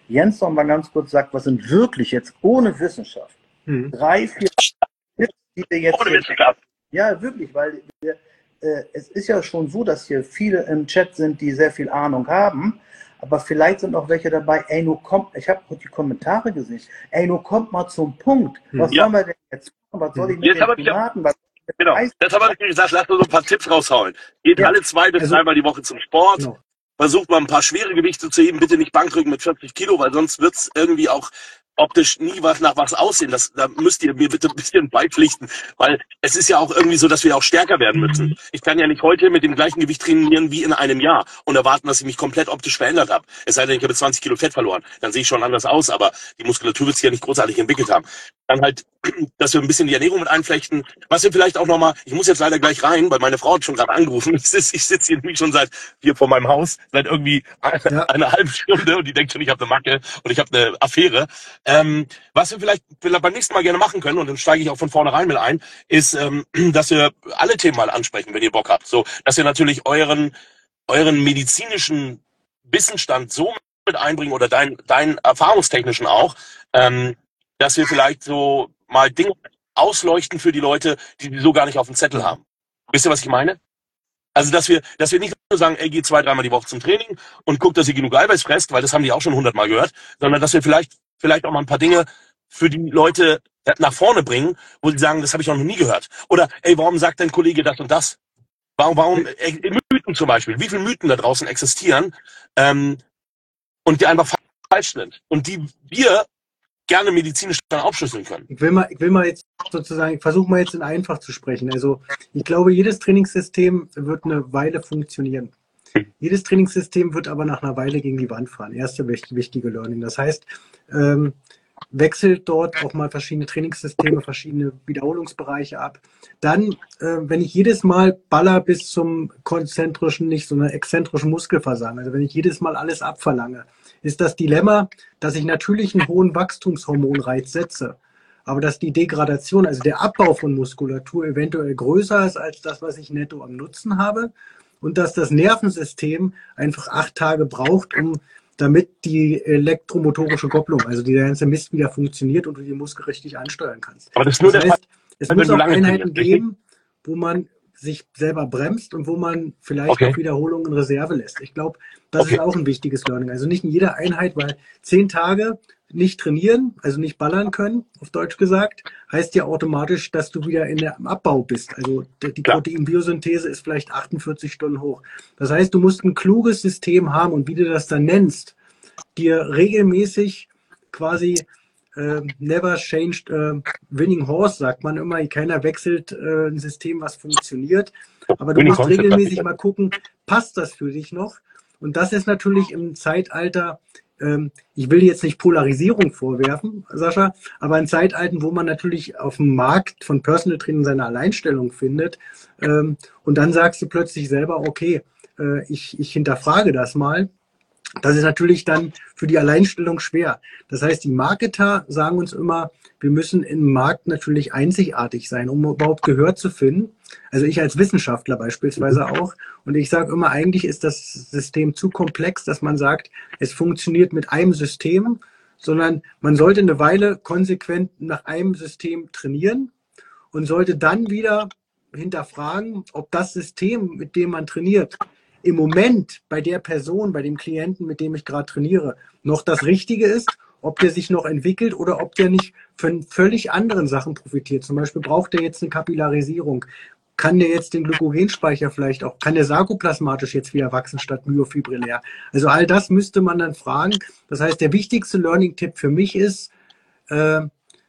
Jens noch mal ganz kurz sagt, was sind wirklich jetzt ohne Wissenschaft mhm. drei, vier Tipps, die wir jetzt... Ohne Wissenschaft. Ja, wirklich, weil wir, äh, es ist ja schon so, dass hier viele im Chat sind, die sehr viel Ahnung haben, aber vielleicht sind auch welche dabei, ey, nur kommt, ich habe die Kommentare gesehen, ey, nur kommt mal zum Punkt. Was ja. sollen wir denn jetzt machen? Was soll ich mit jetzt den Primaten? Was Genau, deshalb habe ich gesagt, lass uns ein paar Tipps raushauen. Geht ja. alle zwei bis also, dreimal die Woche zum Sport. Genau. Versucht mal ein paar schwere Gewichte zu heben. Bitte nicht Bankdrücken mit vierzig Kilo, weil sonst wird es irgendwie auch optisch nie was nach was aussehen. Das, da müsst ihr mir bitte ein bisschen beipflichten, weil es ist ja auch irgendwie so, dass wir auch stärker werden müssen. Ich kann ja nicht heute mit dem gleichen Gewicht trainieren wie in einem Jahr und erwarten, dass ich mich komplett optisch verändert habe. Es sei denn, ich habe zwanzig Kilo Fett verloren. Dann sehe ich schon anders aus, aber die Muskulatur wird sich ja nicht großartig entwickelt haben. Dann halt, dass wir ein bisschen die Ernährung mit einflechten. Was wir vielleicht auch nochmal, ich muss jetzt leider gleich rein, weil meine Frau hat schon gerade angerufen. Ich sitze ich sitz hier nämlich schon seit hier vor meinem Haus, seit irgendwie ja. eine halbe Stunde und die denkt schon, ich habe eine Macke und ich habe eine Affäre. Ähm, was wir vielleicht, vielleicht beim nächsten Mal gerne machen können, und dann steige ich auch von vornherein mit ein, ist, ähm, dass wir alle Themen mal ansprechen, wenn ihr Bock habt. So, dass ihr natürlich euren, euren medizinischen Wissensstand so mit einbringen oder dein, deinen erfahrungstechnischen auch, ähm, dass wir vielleicht so mal Dinge ausleuchten für die Leute, die die so gar nicht auf dem Zettel haben. Wisst ihr, was ich meine? Also, dass wir, dass wir nicht nur sagen, ey, geht zwei, dreimal die Woche zum Training und guckt, dass ihr genug Eiweiß fresst, weil das haben die auch schon hundertmal gehört, sondern dass wir vielleicht, vielleicht auch mal ein paar Dinge für die Leute nach vorne bringen, wo sie sagen, das habe ich noch nie gehört. Oder, ey, warum sagt dein Kollege das und das? Warum, warum, ey, Mythen zum Beispiel, wie viele Mythen da draußen existieren, ähm, und die einfach falsch sind und die wir gerne medizinisch dann aufschlüsseln können. Ich will mal, ich will mal jetzt sozusagen, ich versuche mal jetzt in einfach zu sprechen. Also ich glaube, jedes Trainingssystem wird eine Weile funktionieren. Hm. Jedes Trainingssystem wird aber nach einer Weile gegen die Wand fahren. Erste wichtige Learning. Das heißt, ähm, wechselt dort auch mal verschiedene Trainingssysteme, verschiedene Wiederholungsbereiche ab. Dann, äh, wenn ich jedes Mal baller bis zum konzentrischen, nicht so einer exzentrischen Muskelversagen, also wenn ich jedes Mal alles abverlange, ist das Dilemma, dass ich natürlich einen hohen Wachstumshormonreiz setze, aber dass die Degradation, also der Abbau von Muskulatur eventuell größer ist als das, was ich netto am Nutzen habe und dass das Nervensystem einfach acht Tage braucht, um damit die elektromotorische Kopplung, also die ganze Mist wieder funktioniert und du die Muskel richtig ansteuern kannst. Aber das ist nur das der heißt, Fall, es muss auch Einheiten geben, wo man sich selber bremst und wo man vielleicht okay. auch Wiederholungen in Reserve lässt. Ich glaube, das okay. ist auch ein wichtiges Learning. Also nicht in jeder Einheit, weil zehn Tage nicht trainieren, also nicht ballern können, auf Deutsch gesagt, heißt ja automatisch, dass du wieder in der, im Abbau bist. Also die Proteinbiosynthese ist vielleicht achtundvierzig Stunden hoch. Das heißt, du musst ein kluges System haben und wie du das dann nennst, dir regelmäßig quasi äh, never changed äh, winning horse, sagt man immer. Keiner wechselt äh, ein System, was funktioniert. Aber du musst regelmäßig mal gucken, passt das für dich noch? Und das ist natürlich im Zeitalter, ähm, ich will jetzt nicht Polarisierung vorwerfen, Sascha, aber in Zeitalten, wo man natürlich auf dem Markt von Personal Training seine Alleinstellung findet, ähm, und dann sagst du plötzlich selber, okay, äh, ich, ich hinterfrage das mal. Das ist natürlich dann für die Alleinstellung schwer. Das heißt, die Marketer sagen uns immer, wir müssen im Markt natürlich einzigartig sein, um überhaupt Gehör zu finden. Also ich als Wissenschaftler beispielsweise auch. Und ich sage immer, eigentlich ist das System zu komplex, dass man sagt, es funktioniert mit einem System, sondern man sollte eine Weile konsequent nach einem System trainieren und sollte dann wieder hinterfragen, ob das System, mit dem man trainiert, im Moment bei der Person, bei dem Klienten, mit dem ich gerade trainiere, noch das Richtige ist, ob der sich noch entwickelt oder ob der nicht von völlig anderen Sachen profitiert. Zum Beispiel braucht er jetzt eine Kapillarisierung. Kann der jetzt den Glykogenspeicher vielleicht auch, kann der sarkoplasmatisch jetzt wieder wachsen statt myofibrillär? Also all das müsste man dann fragen. Das heißt, der wichtigste Learning-Tipp für mich ist, äh,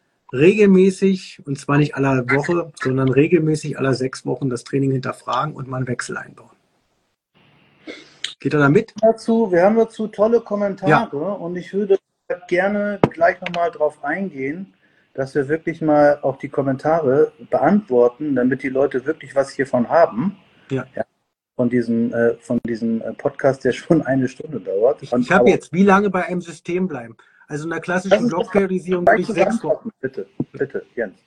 regelmäßig, und zwar nicht aller Woche, sondern regelmäßig aller sechs Wochen das Training hinterfragen und mal einen Wechsel einbauen. Geht er da mit? Dazu, wir haben dazu tolle Kommentare ja. Und ich würde gerne gleich nochmal drauf eingehen, dass wir wirklich mal auch die Kommentare beantworten, damit die Leute wirklich was hiervon haben. Ja. Ja, von diesem, äh, von diesem Podcast, der schon eine Stunde dauert. Ich, ich habe jetzt, wie lange bei einem System bleiben? Also in der klassischen Blockperiodisierung würde ich sechs Wochen. Bitte, bitte, Jens.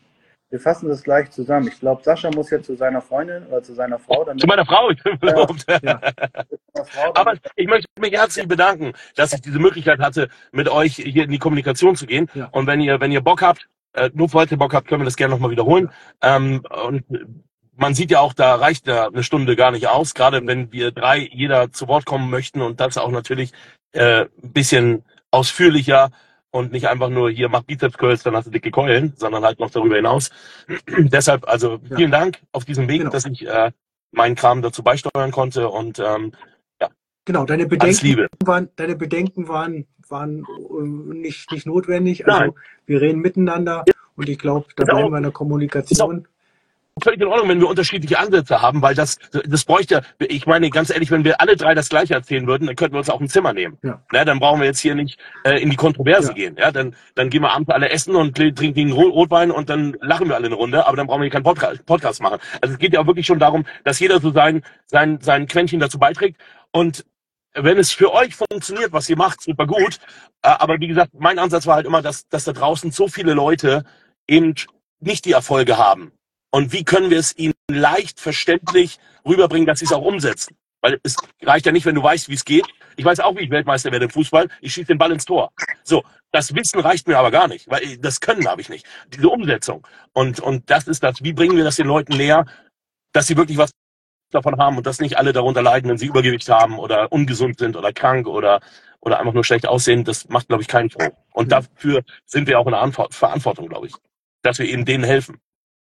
wir fassen das gleich zusammen. Ich glaube, Sascha muss jetzt zu seiner Freundin oder zu seiner Frau. Damit, zu meiner Frau, ich bin verlobt. Ja, ja. Frau, Aber ich möchte mich herzlich bedanken, dass ich diese Möglichkeit hatte, mit euch hier in die Kommunikation zu gehen. Ja. Und wenn ihr, wenn ihr Bock habt, äh, nur falls ihr Bock habt, können wir das gerne nochmal wiederholen. Ja. Ähm, und man sieht ja auch, da reicht ja eine Stunde gar nicht aus, gerade wenn wir drei jeder zu Wort kommen möchten und das auch natürlich äh, ein bisschen ausführlicher und nicht einfach nur hier mach Bizeps Curls, dann hast du dicke Keulen, sondern halt noch darüber hinaus. Deshalb also vielen ja. Dank auf diesem Weg, genau. dass ich äh, meinen Kram dazu beisteuern konnte und ähm, ja. Genau, deine Bedenken waren, deine Bedenken waren, waren äh, nicht, nicht notwendig. Also Nein. wir reden miteinander ja. und ich glaube, da bleiben wir in der Kommunikation. Völlig in Ordnung, wenn wir unterschiedliche Ansätze haben, weil das, das bräuchte, ich meine, ganz ehrlich, wenn wir alle drei das Gleiche erzählen würden, dann könnten wir uns auch ein Zimmer nehmen. Ja. Na, dann brauchen wir jetzt hier nicht äh, in die Kontroverse ja. gehen. Ja, dann, dann gehen wir abends alle essen und trinken einen Rotwein und dann lachen wir alle eine Runde, aber dann brauchen wir hier keinen Podcast, Podcast machen. Also es geht ja auch wirklich schon darum, dass jeder so sein, sein, sein Quäntchen dazu beiträgt und wenn es für euch funktioniert, was ihr macht, super gut. Äh, aber wie gesagt, mein Ansatz war halt immer, dass, dass da draußen so viele Leute eben nicht die Erfolge haben. Und wie können wir es ihnen leicht verständlich rüberbringen, dass sie es auch umsetzen? Weil es reicht ja nicht, wenn du weißt, wie es geht. Ich weiß auch, wie ich Weltmeister werde im Fußball. Ich schieße den Ball ins Tor. So, das Wissen reicht mir aber gar nicht, weil das Können habe ich nicht. Diese Umsetzung. Und, und das ist das. Wie bringen wir das den Leuten näher, dass sie wirklich was davon haben und dass nicht alle darunter leiden, wenn sie Übergewicht haben oder ungesund sind oder krank oder, oder einfach nur schlecht aussehen. Das macht, glaube ich, keinen froh. Und dafür sind wir auch in der Verantwortung, glaube ich, dass wir eben denen helfen.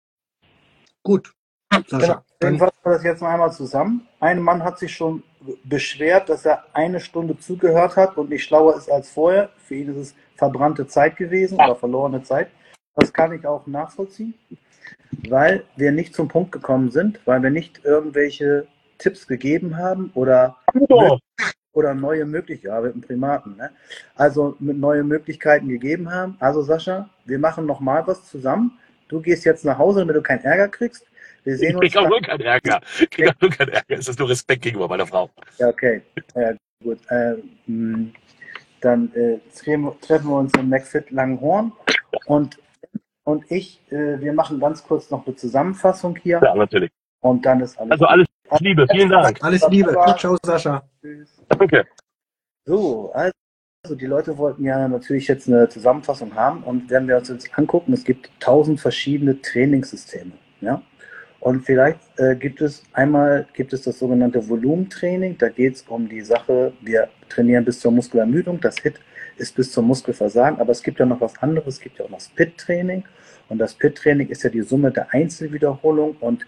Gut. Genau. Dann fassen wir das jetzt noch einmal zusammen. Ein Mann hat sich schon beschwert, dass er eine Stunde zugehört hat und nicht schlauer ist als vorher. Für ihn ist es verbrannte Zeit gewesen oder verlorene Zeit. Das kann ich auch nachvollziehen, weil wir nicht zum Punkt gekommen sind, weil wir nicht irgendwelche Tipps gegeben haben oder, oh. oder neue Möglichkeiten, ja, mit dem Primaten, ne? Also mit neue Möglichkeiten gegeben haben. Also Sascha, wir machen nochmal was zusammen. Du gehst jetzt nach Hause, damit du keinen Ärger kriegst. Wir sehen uns. Ich krieg auch nur keinen Ärger. Ich krieg auch nur keinen Ärger. Es ist nur Respekt gegenüber meiner Frau. Ja, okay. Ja, gut. Ähm, dann äh, treffen wir uns im McFit Langenhorn. Und, und ich, äh, wir machen ganz kurz noch eine Zusammenfassung hier. Ja, natürlich. Und dann ist alles. Also alles Liebe. Vielen Dank. Alles Liebe. Ciao, ciao, Sascha. Tschüss. Danke. So, also. Also die Leute wollten ja natürlich jetzt eine Zusammenfassung haben und wenn wir uns jetzt angucken, es gibt tausend verschiedene Trainingssysteme, ja. Und vielleicht äh, gibt es einmal gibt es das sogenannte Volumentraining, da geht es um die Sache, wir trainieren bis zur Muskelermüdung, das H I I T ist bis zum Muskelversagen, aber es gibt ja noch was anderes, es gibt ja auch noch das P I T-Training und das P I T-Training ist ja die Summe der Einzelwiederholung und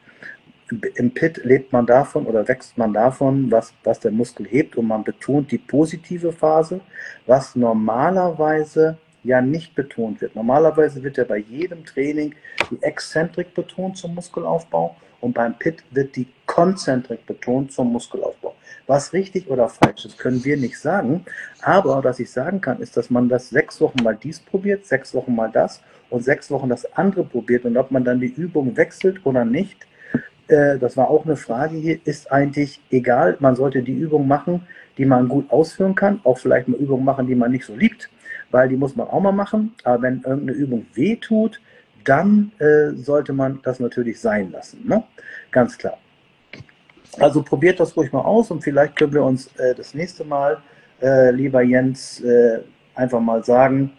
im P I T lebt man davon oder wächst man davon, was, was der Muskel hebt und man betont die positive Phase, was normalerweise ja nicht betont wird. Normalerweise wird ja bei jedem Training die Exzentrik betont zum Muskelaufbau und beim P I T wird die Konzentrik betont zum Muskelaufbau. Was richtig oder falsch ist, können wir nicht sagen, aber was ich sagen kann, ist, dass man das sechs Wochen mal dies probiert, sechs Wochen mal das und sechs Wochen das andere probiert und ob man dann die Übung wechselt oder nicht, das war auch eine Frage hier, ist eigentlich egal, man sollte die Übung machen, die man gut ausführen kann, auch vielleicht mal Übungen machen, die man nicht so liebt, weil die muss man auch mal machen, aber wenn irgendeine Übung weh tut, dann äh, sollte man das natürlich sein lassen, ne? Ganz klar. Also probiert das ruhig mal aus und vielleicht können wir uns äh, das nächste Mal, äh, lieber Jens, äh, einfach mal sagen,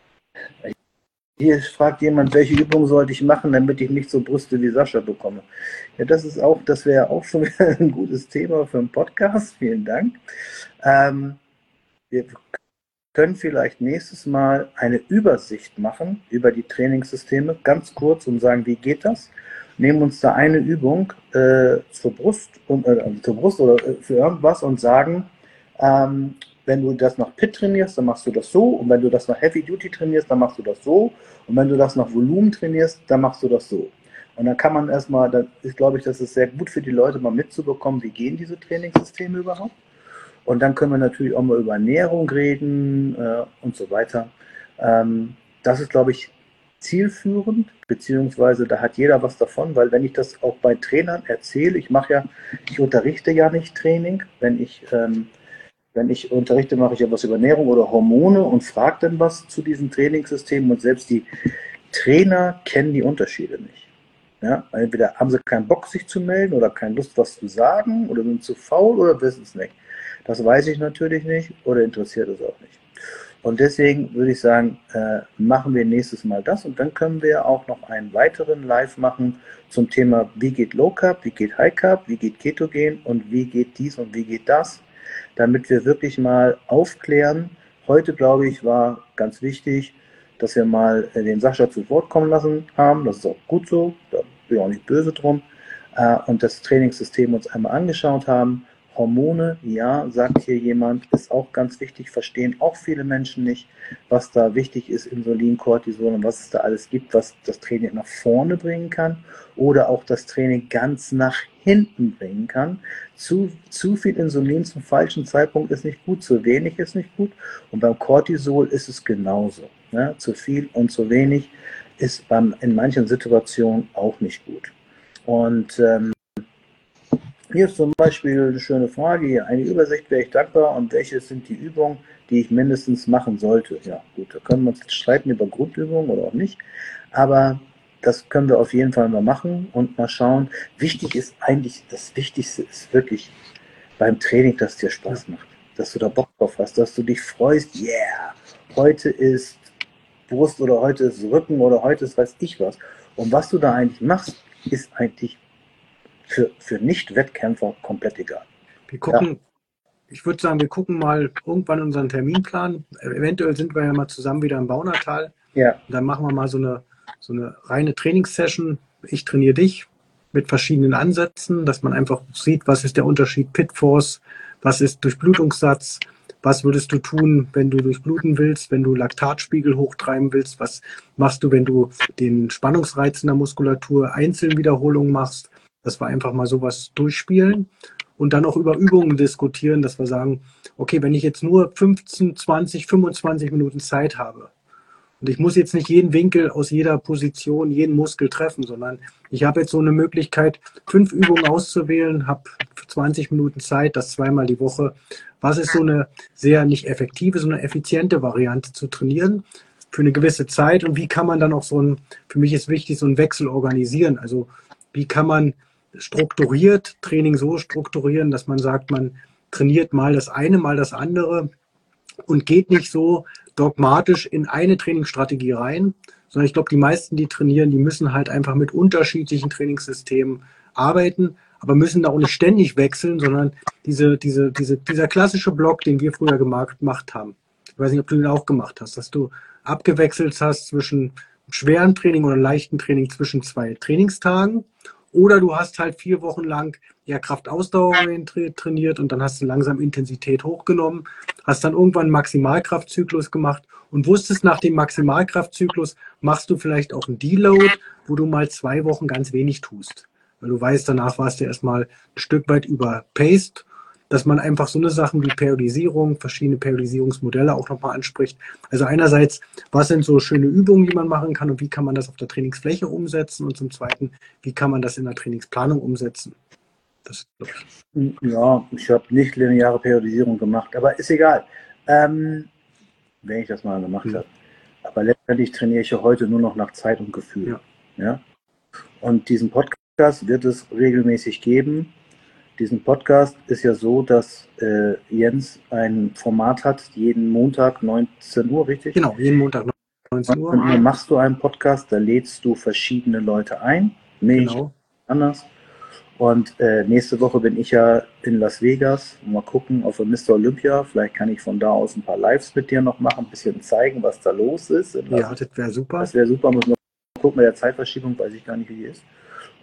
hier fragt jemand, welche Übung sollte ich machen, damit ich nicht so Brüste wie Sascha bekomme. Ja, das ist auch, das wäre auch schon wieder ein gutes Thema für einen Podcast. Vielen Dank. Ähm, wir können vielleicht nächstes Mal eine Übersicht machen über die Trainingssysteme, ganz kurz und sagen, wie geht das? Nehmen uns da eine Übung äh, zur Brust, um, äh, zur Brust oder äh, für irgendwas und sagen, ähm, wenn du das nach P I T trainierst, dann machst du das so. Und wenn du das nach Heavy Duty trainierst, dann machst du das so. Und wenn du das nach Volumen trainierst, dann machst du das so. Und dann kann man erstmal, da ist, glaube ich, das ist sehr gut für die Leute, mal mitzubekommen, wie gehen diese Trainingssysteme überhaupt. Und dann können wir natürlich auch mal über Ernährung reden äh, und so weiter. Ähm, das ist, glaube ich, zielführend, beziehungsweise da hat jeder was davon, weil wenn ich das auch bei Trainern erzähle, ich mache ja, ich unterrichte ja nicht Training, wenn ich ähm, Wenn ich unterrichte, mache ich ja was über Ernährung oder Hormone und frage dann was zu diesen Trainingssystemen und selbst die, Trainer kennen die Unterschiede nicht. Ja, entweder haben sie keinen Bock, sich zu melden oder keine Lust, was zu sagen oder sind zu faul oder wissen es nicht. Das weiß ich natürlich nicht oder interessiert es auch nicht. Und deswegen würde ich sagen, äh, machen wir nächstes Mal das und dann können wir auch noch einen weiteren Live machen zum Thema, wie geht Low Carb, wie geht High Carb, wie geht Ketogen und wie geht dies und wie geht das, damit wir wirklich mal aufklären. Heute, glaube ich, war ganz wichtig, dass wir mal den Sascha zu Wort kommen lassen haben. Das ist auch gut so, da bin ich auch nicht böse drum. Äh, und das Trainingssystem uns einmal angeschaut haben. Hormone, ja, sagt hier jemand, ist auch ganz wichtig, verstehen auch viele Menschen nicht, was da wichtig ist, Insulin, Cortisol und was es da alles gibt, was das Training nach vorne bringen kann oder auch das Training ganz nach hinten bringen kann. Zu, zu viel Insulin zum falschen Zeitpunkt ist nicht gut, zu wenig ist nicht gut und beim Cortisol ist es genauso. Ne? Zu viel und zu wenig ist beim, in manchen Situationen auch nicht gut. Und ähm, hier ist zum Beispiel eine schöne Frage, hier eine Übersicht, wäre ich dankbar und welche sind die Übungen, die ich mindestens machen sollte. Ja gut, da können wir uns jetzt streiten über Grundübungen oder auch nicht, aber das können wir auf jeden Fall mal machen und mal schauen. Wichtig ist eigentlich, das Wichtigste ist wirklich beim Training, dass es dir Spaß macht, dass du da Bock drauf hast, dass du dich freust, yeah, heute ist Brust oder heute ist Rücken oder heute ist weiß ich was. Und was du da eigentlich machst, ist eigentlich Für, für Nicht-Wettkämpfer komplett egal. Wir gucken, ja. Ich würde sagen, wir gucken mal irgendwann unseren Terminplan. Eventuell sind wir ja mal zusammen wieder im Baunatal. Ja. Dann machen wir mal so eine, so eine reine Trainingssession. Ich trainiere dich mit verschiedenen Ansätzen, dass man einfach sieht, was ist der Unterschied Pit-Force, was ist Durchblutungssatz, was würdest du tun, wenn du durchbluten willst, wenn du Laktatspiegel hochtreiben willst, was machst du, wenn du den Spannungsreiz in der Muskulatur einzeln Wiederholungen machst. Dass wir einfach mal sowas durchspielen und dann auch über Übungen diskutieren, dass wir sagen, okay, wenn ich jetzt nur fünfzehn, zwanzig, fünfundzwanzig Minuten Zeit habe und ich muss jetzt nicht jeden Winkel aus jeder Position, jeden Muskel treffen, sondern ich habe jetzt so eine Möglichkeit, fünf Übungen auszuwählen, habe zwanzig Minuten Zeit, das zweimal die Woche. Was ist so eine sehr nicht effektive, sondern effiziente Variante zu trainieren für eine gewisse Zeit und wie kann man dann auch so ein, für mich ist wichtig, so einen Wechsel organisieren, also wie kann man strukturiert Training so strukturieren, dass man sagt, man trainiert mal das eine, mal das andere und geht nicht so dogmatisch in eine Trainingsstrategie rein, sondern ich glaube, die meisten, die trainieren, die müssen halt einfach mit unterschiedlichen Trainingssystemen arbeiten, aber müssen da auch nicht ständig wechseln, sondern diese, diese, diese, dieser klassische Block, den wir früher gemacht, gemacht haben. Ich weiß nicht, ob du den auch gemacht hast, dass du abgewechselt hast zwischen schweren Training oder leichten Training zwischen zwei Trainingstagen. Oder du hast halt vier Wochen lang ja Kraftausdauerorientiert trainiert und dann hast du langsam Intensität hochgenommen, hast dann irgendwann einen Maximalkraftzyklus gemacht und wusstest, nach dem Maximalkraftzyklus machst du vielleicht auch einen Deload, wo du mal zwei Wochen ganz wenig tust. Weil du weißt, danach warst du erstmal ein Stück weit überpaced, dass man einfach so eine Sachen wie Periodisierung, verschiedene Periodisierungsmodelle auch nochmal anspricht. Also einerseits, was sind so schöne Übungen, die man machen kann und wie kann man das auf der Trainingsfläche umsetzen und zum Zweiten, wie kann man das in der Trainingsplanung umsetzen. Das ist, ja, ich habe nicht lineare Periodisierung gemacht, aber ist egal, ähm, wenn ich das mal gemacht mhm. habe. Aber letztendlich trainiere ich ja heute nur noch nach Zeit und Gefühl. Ja. Ja? Und diesen Podcast wird es regelmäßig geben. Diesen Podcast ist ja so, dass äh, Jens ein Format hat, jeden Montag neunzehn Uhr, richtig? Genau, jeden Montag neunzehn Uhr. neunzehn Uhr machst du einen Podcast, da lädst du verschiedene Leute ein, mich, genau. anders. Und äh, nächste Woche bin ich ja in Las Vegas. Mal gucken auf Mister Olympia. Vielleicht kann ich von da aus ein paar Lives mit dir noch machen, ein bisschen zeigen, was da los ist. Ja, das wäre super. Das wäre super. Muss noch gucken, bei der Zeitverschiebung weiß ich gar nicht, wie die ist.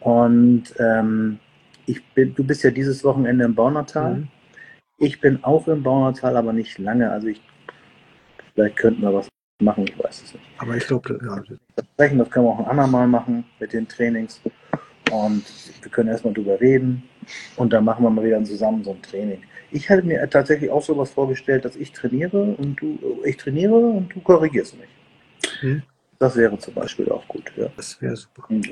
Und ähm, Ich bin, du bist ja dieses Wochenende im Baunatal. Mhm. Ich bin auch im Baunatal, aber nicht lange. Also ich, vielleicht könnten wir was machen, ich weiß es nicht. Aber ich glaube, ja. Das Sprechen, das können wir auch ein andermal machen mit den Trainings. Und wir können erstmal drüber reden und dann machen wir mal wieder zusammen so ein Training. Ich hätte mir tatsächlich auch sowas vorgestellt, dass ich trainiere und du, ich trainiere und du korrigierst mich. Mhm. Das wäre zum Beispiel auch gut. Ja. Das wäre super. Ja.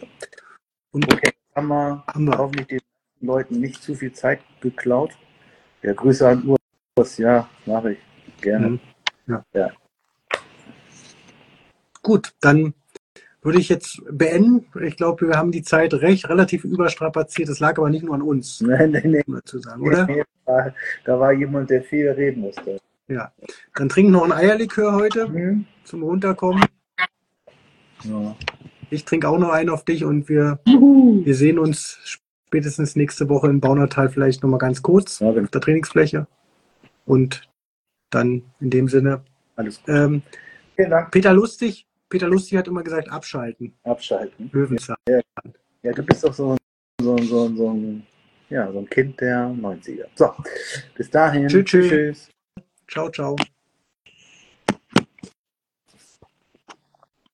Und okay, haben wir, haben wir hoffentlich den Leuten nicht zu viel Zeit geklaut. Ja, Grüße an Urs. Ja, mache ich gerne. Mhm. Ja. Ja. Gut, dann würde ich jetzt beenden. Ich glaube, wir haben die Zeit recht relativ überstrapaziert. Das lag aber nicht nur an uns, Nein, nein, nein. um dazu sagen, oder? Nee, da, da war jemand, der viel reden musste. Ja. Dann trink noch ein Eierlikör heute Mhm. zum Runterkommen. Ja. Ich trinke auch noch einen auf dich und wir, wir sehen uns spätestens nächste Woche in Baunatal vielleicht nochmal ganz kurz Ja, genau. auf der Trainingsfläche. Und dann in dem Sinne, Alles gut. ähm, Vielen Dank. Peter Lustig, Peter Lustig hat immer gesagt, abschalten. Abschalten. Löwenzahn. Ja, du bist doch so ein, so, ein- so, ein- so, ein, ja, so ein Kind der neunziger. So, bis dahin. Tschüss, tschüss. Tschüss. Ciao, ciao.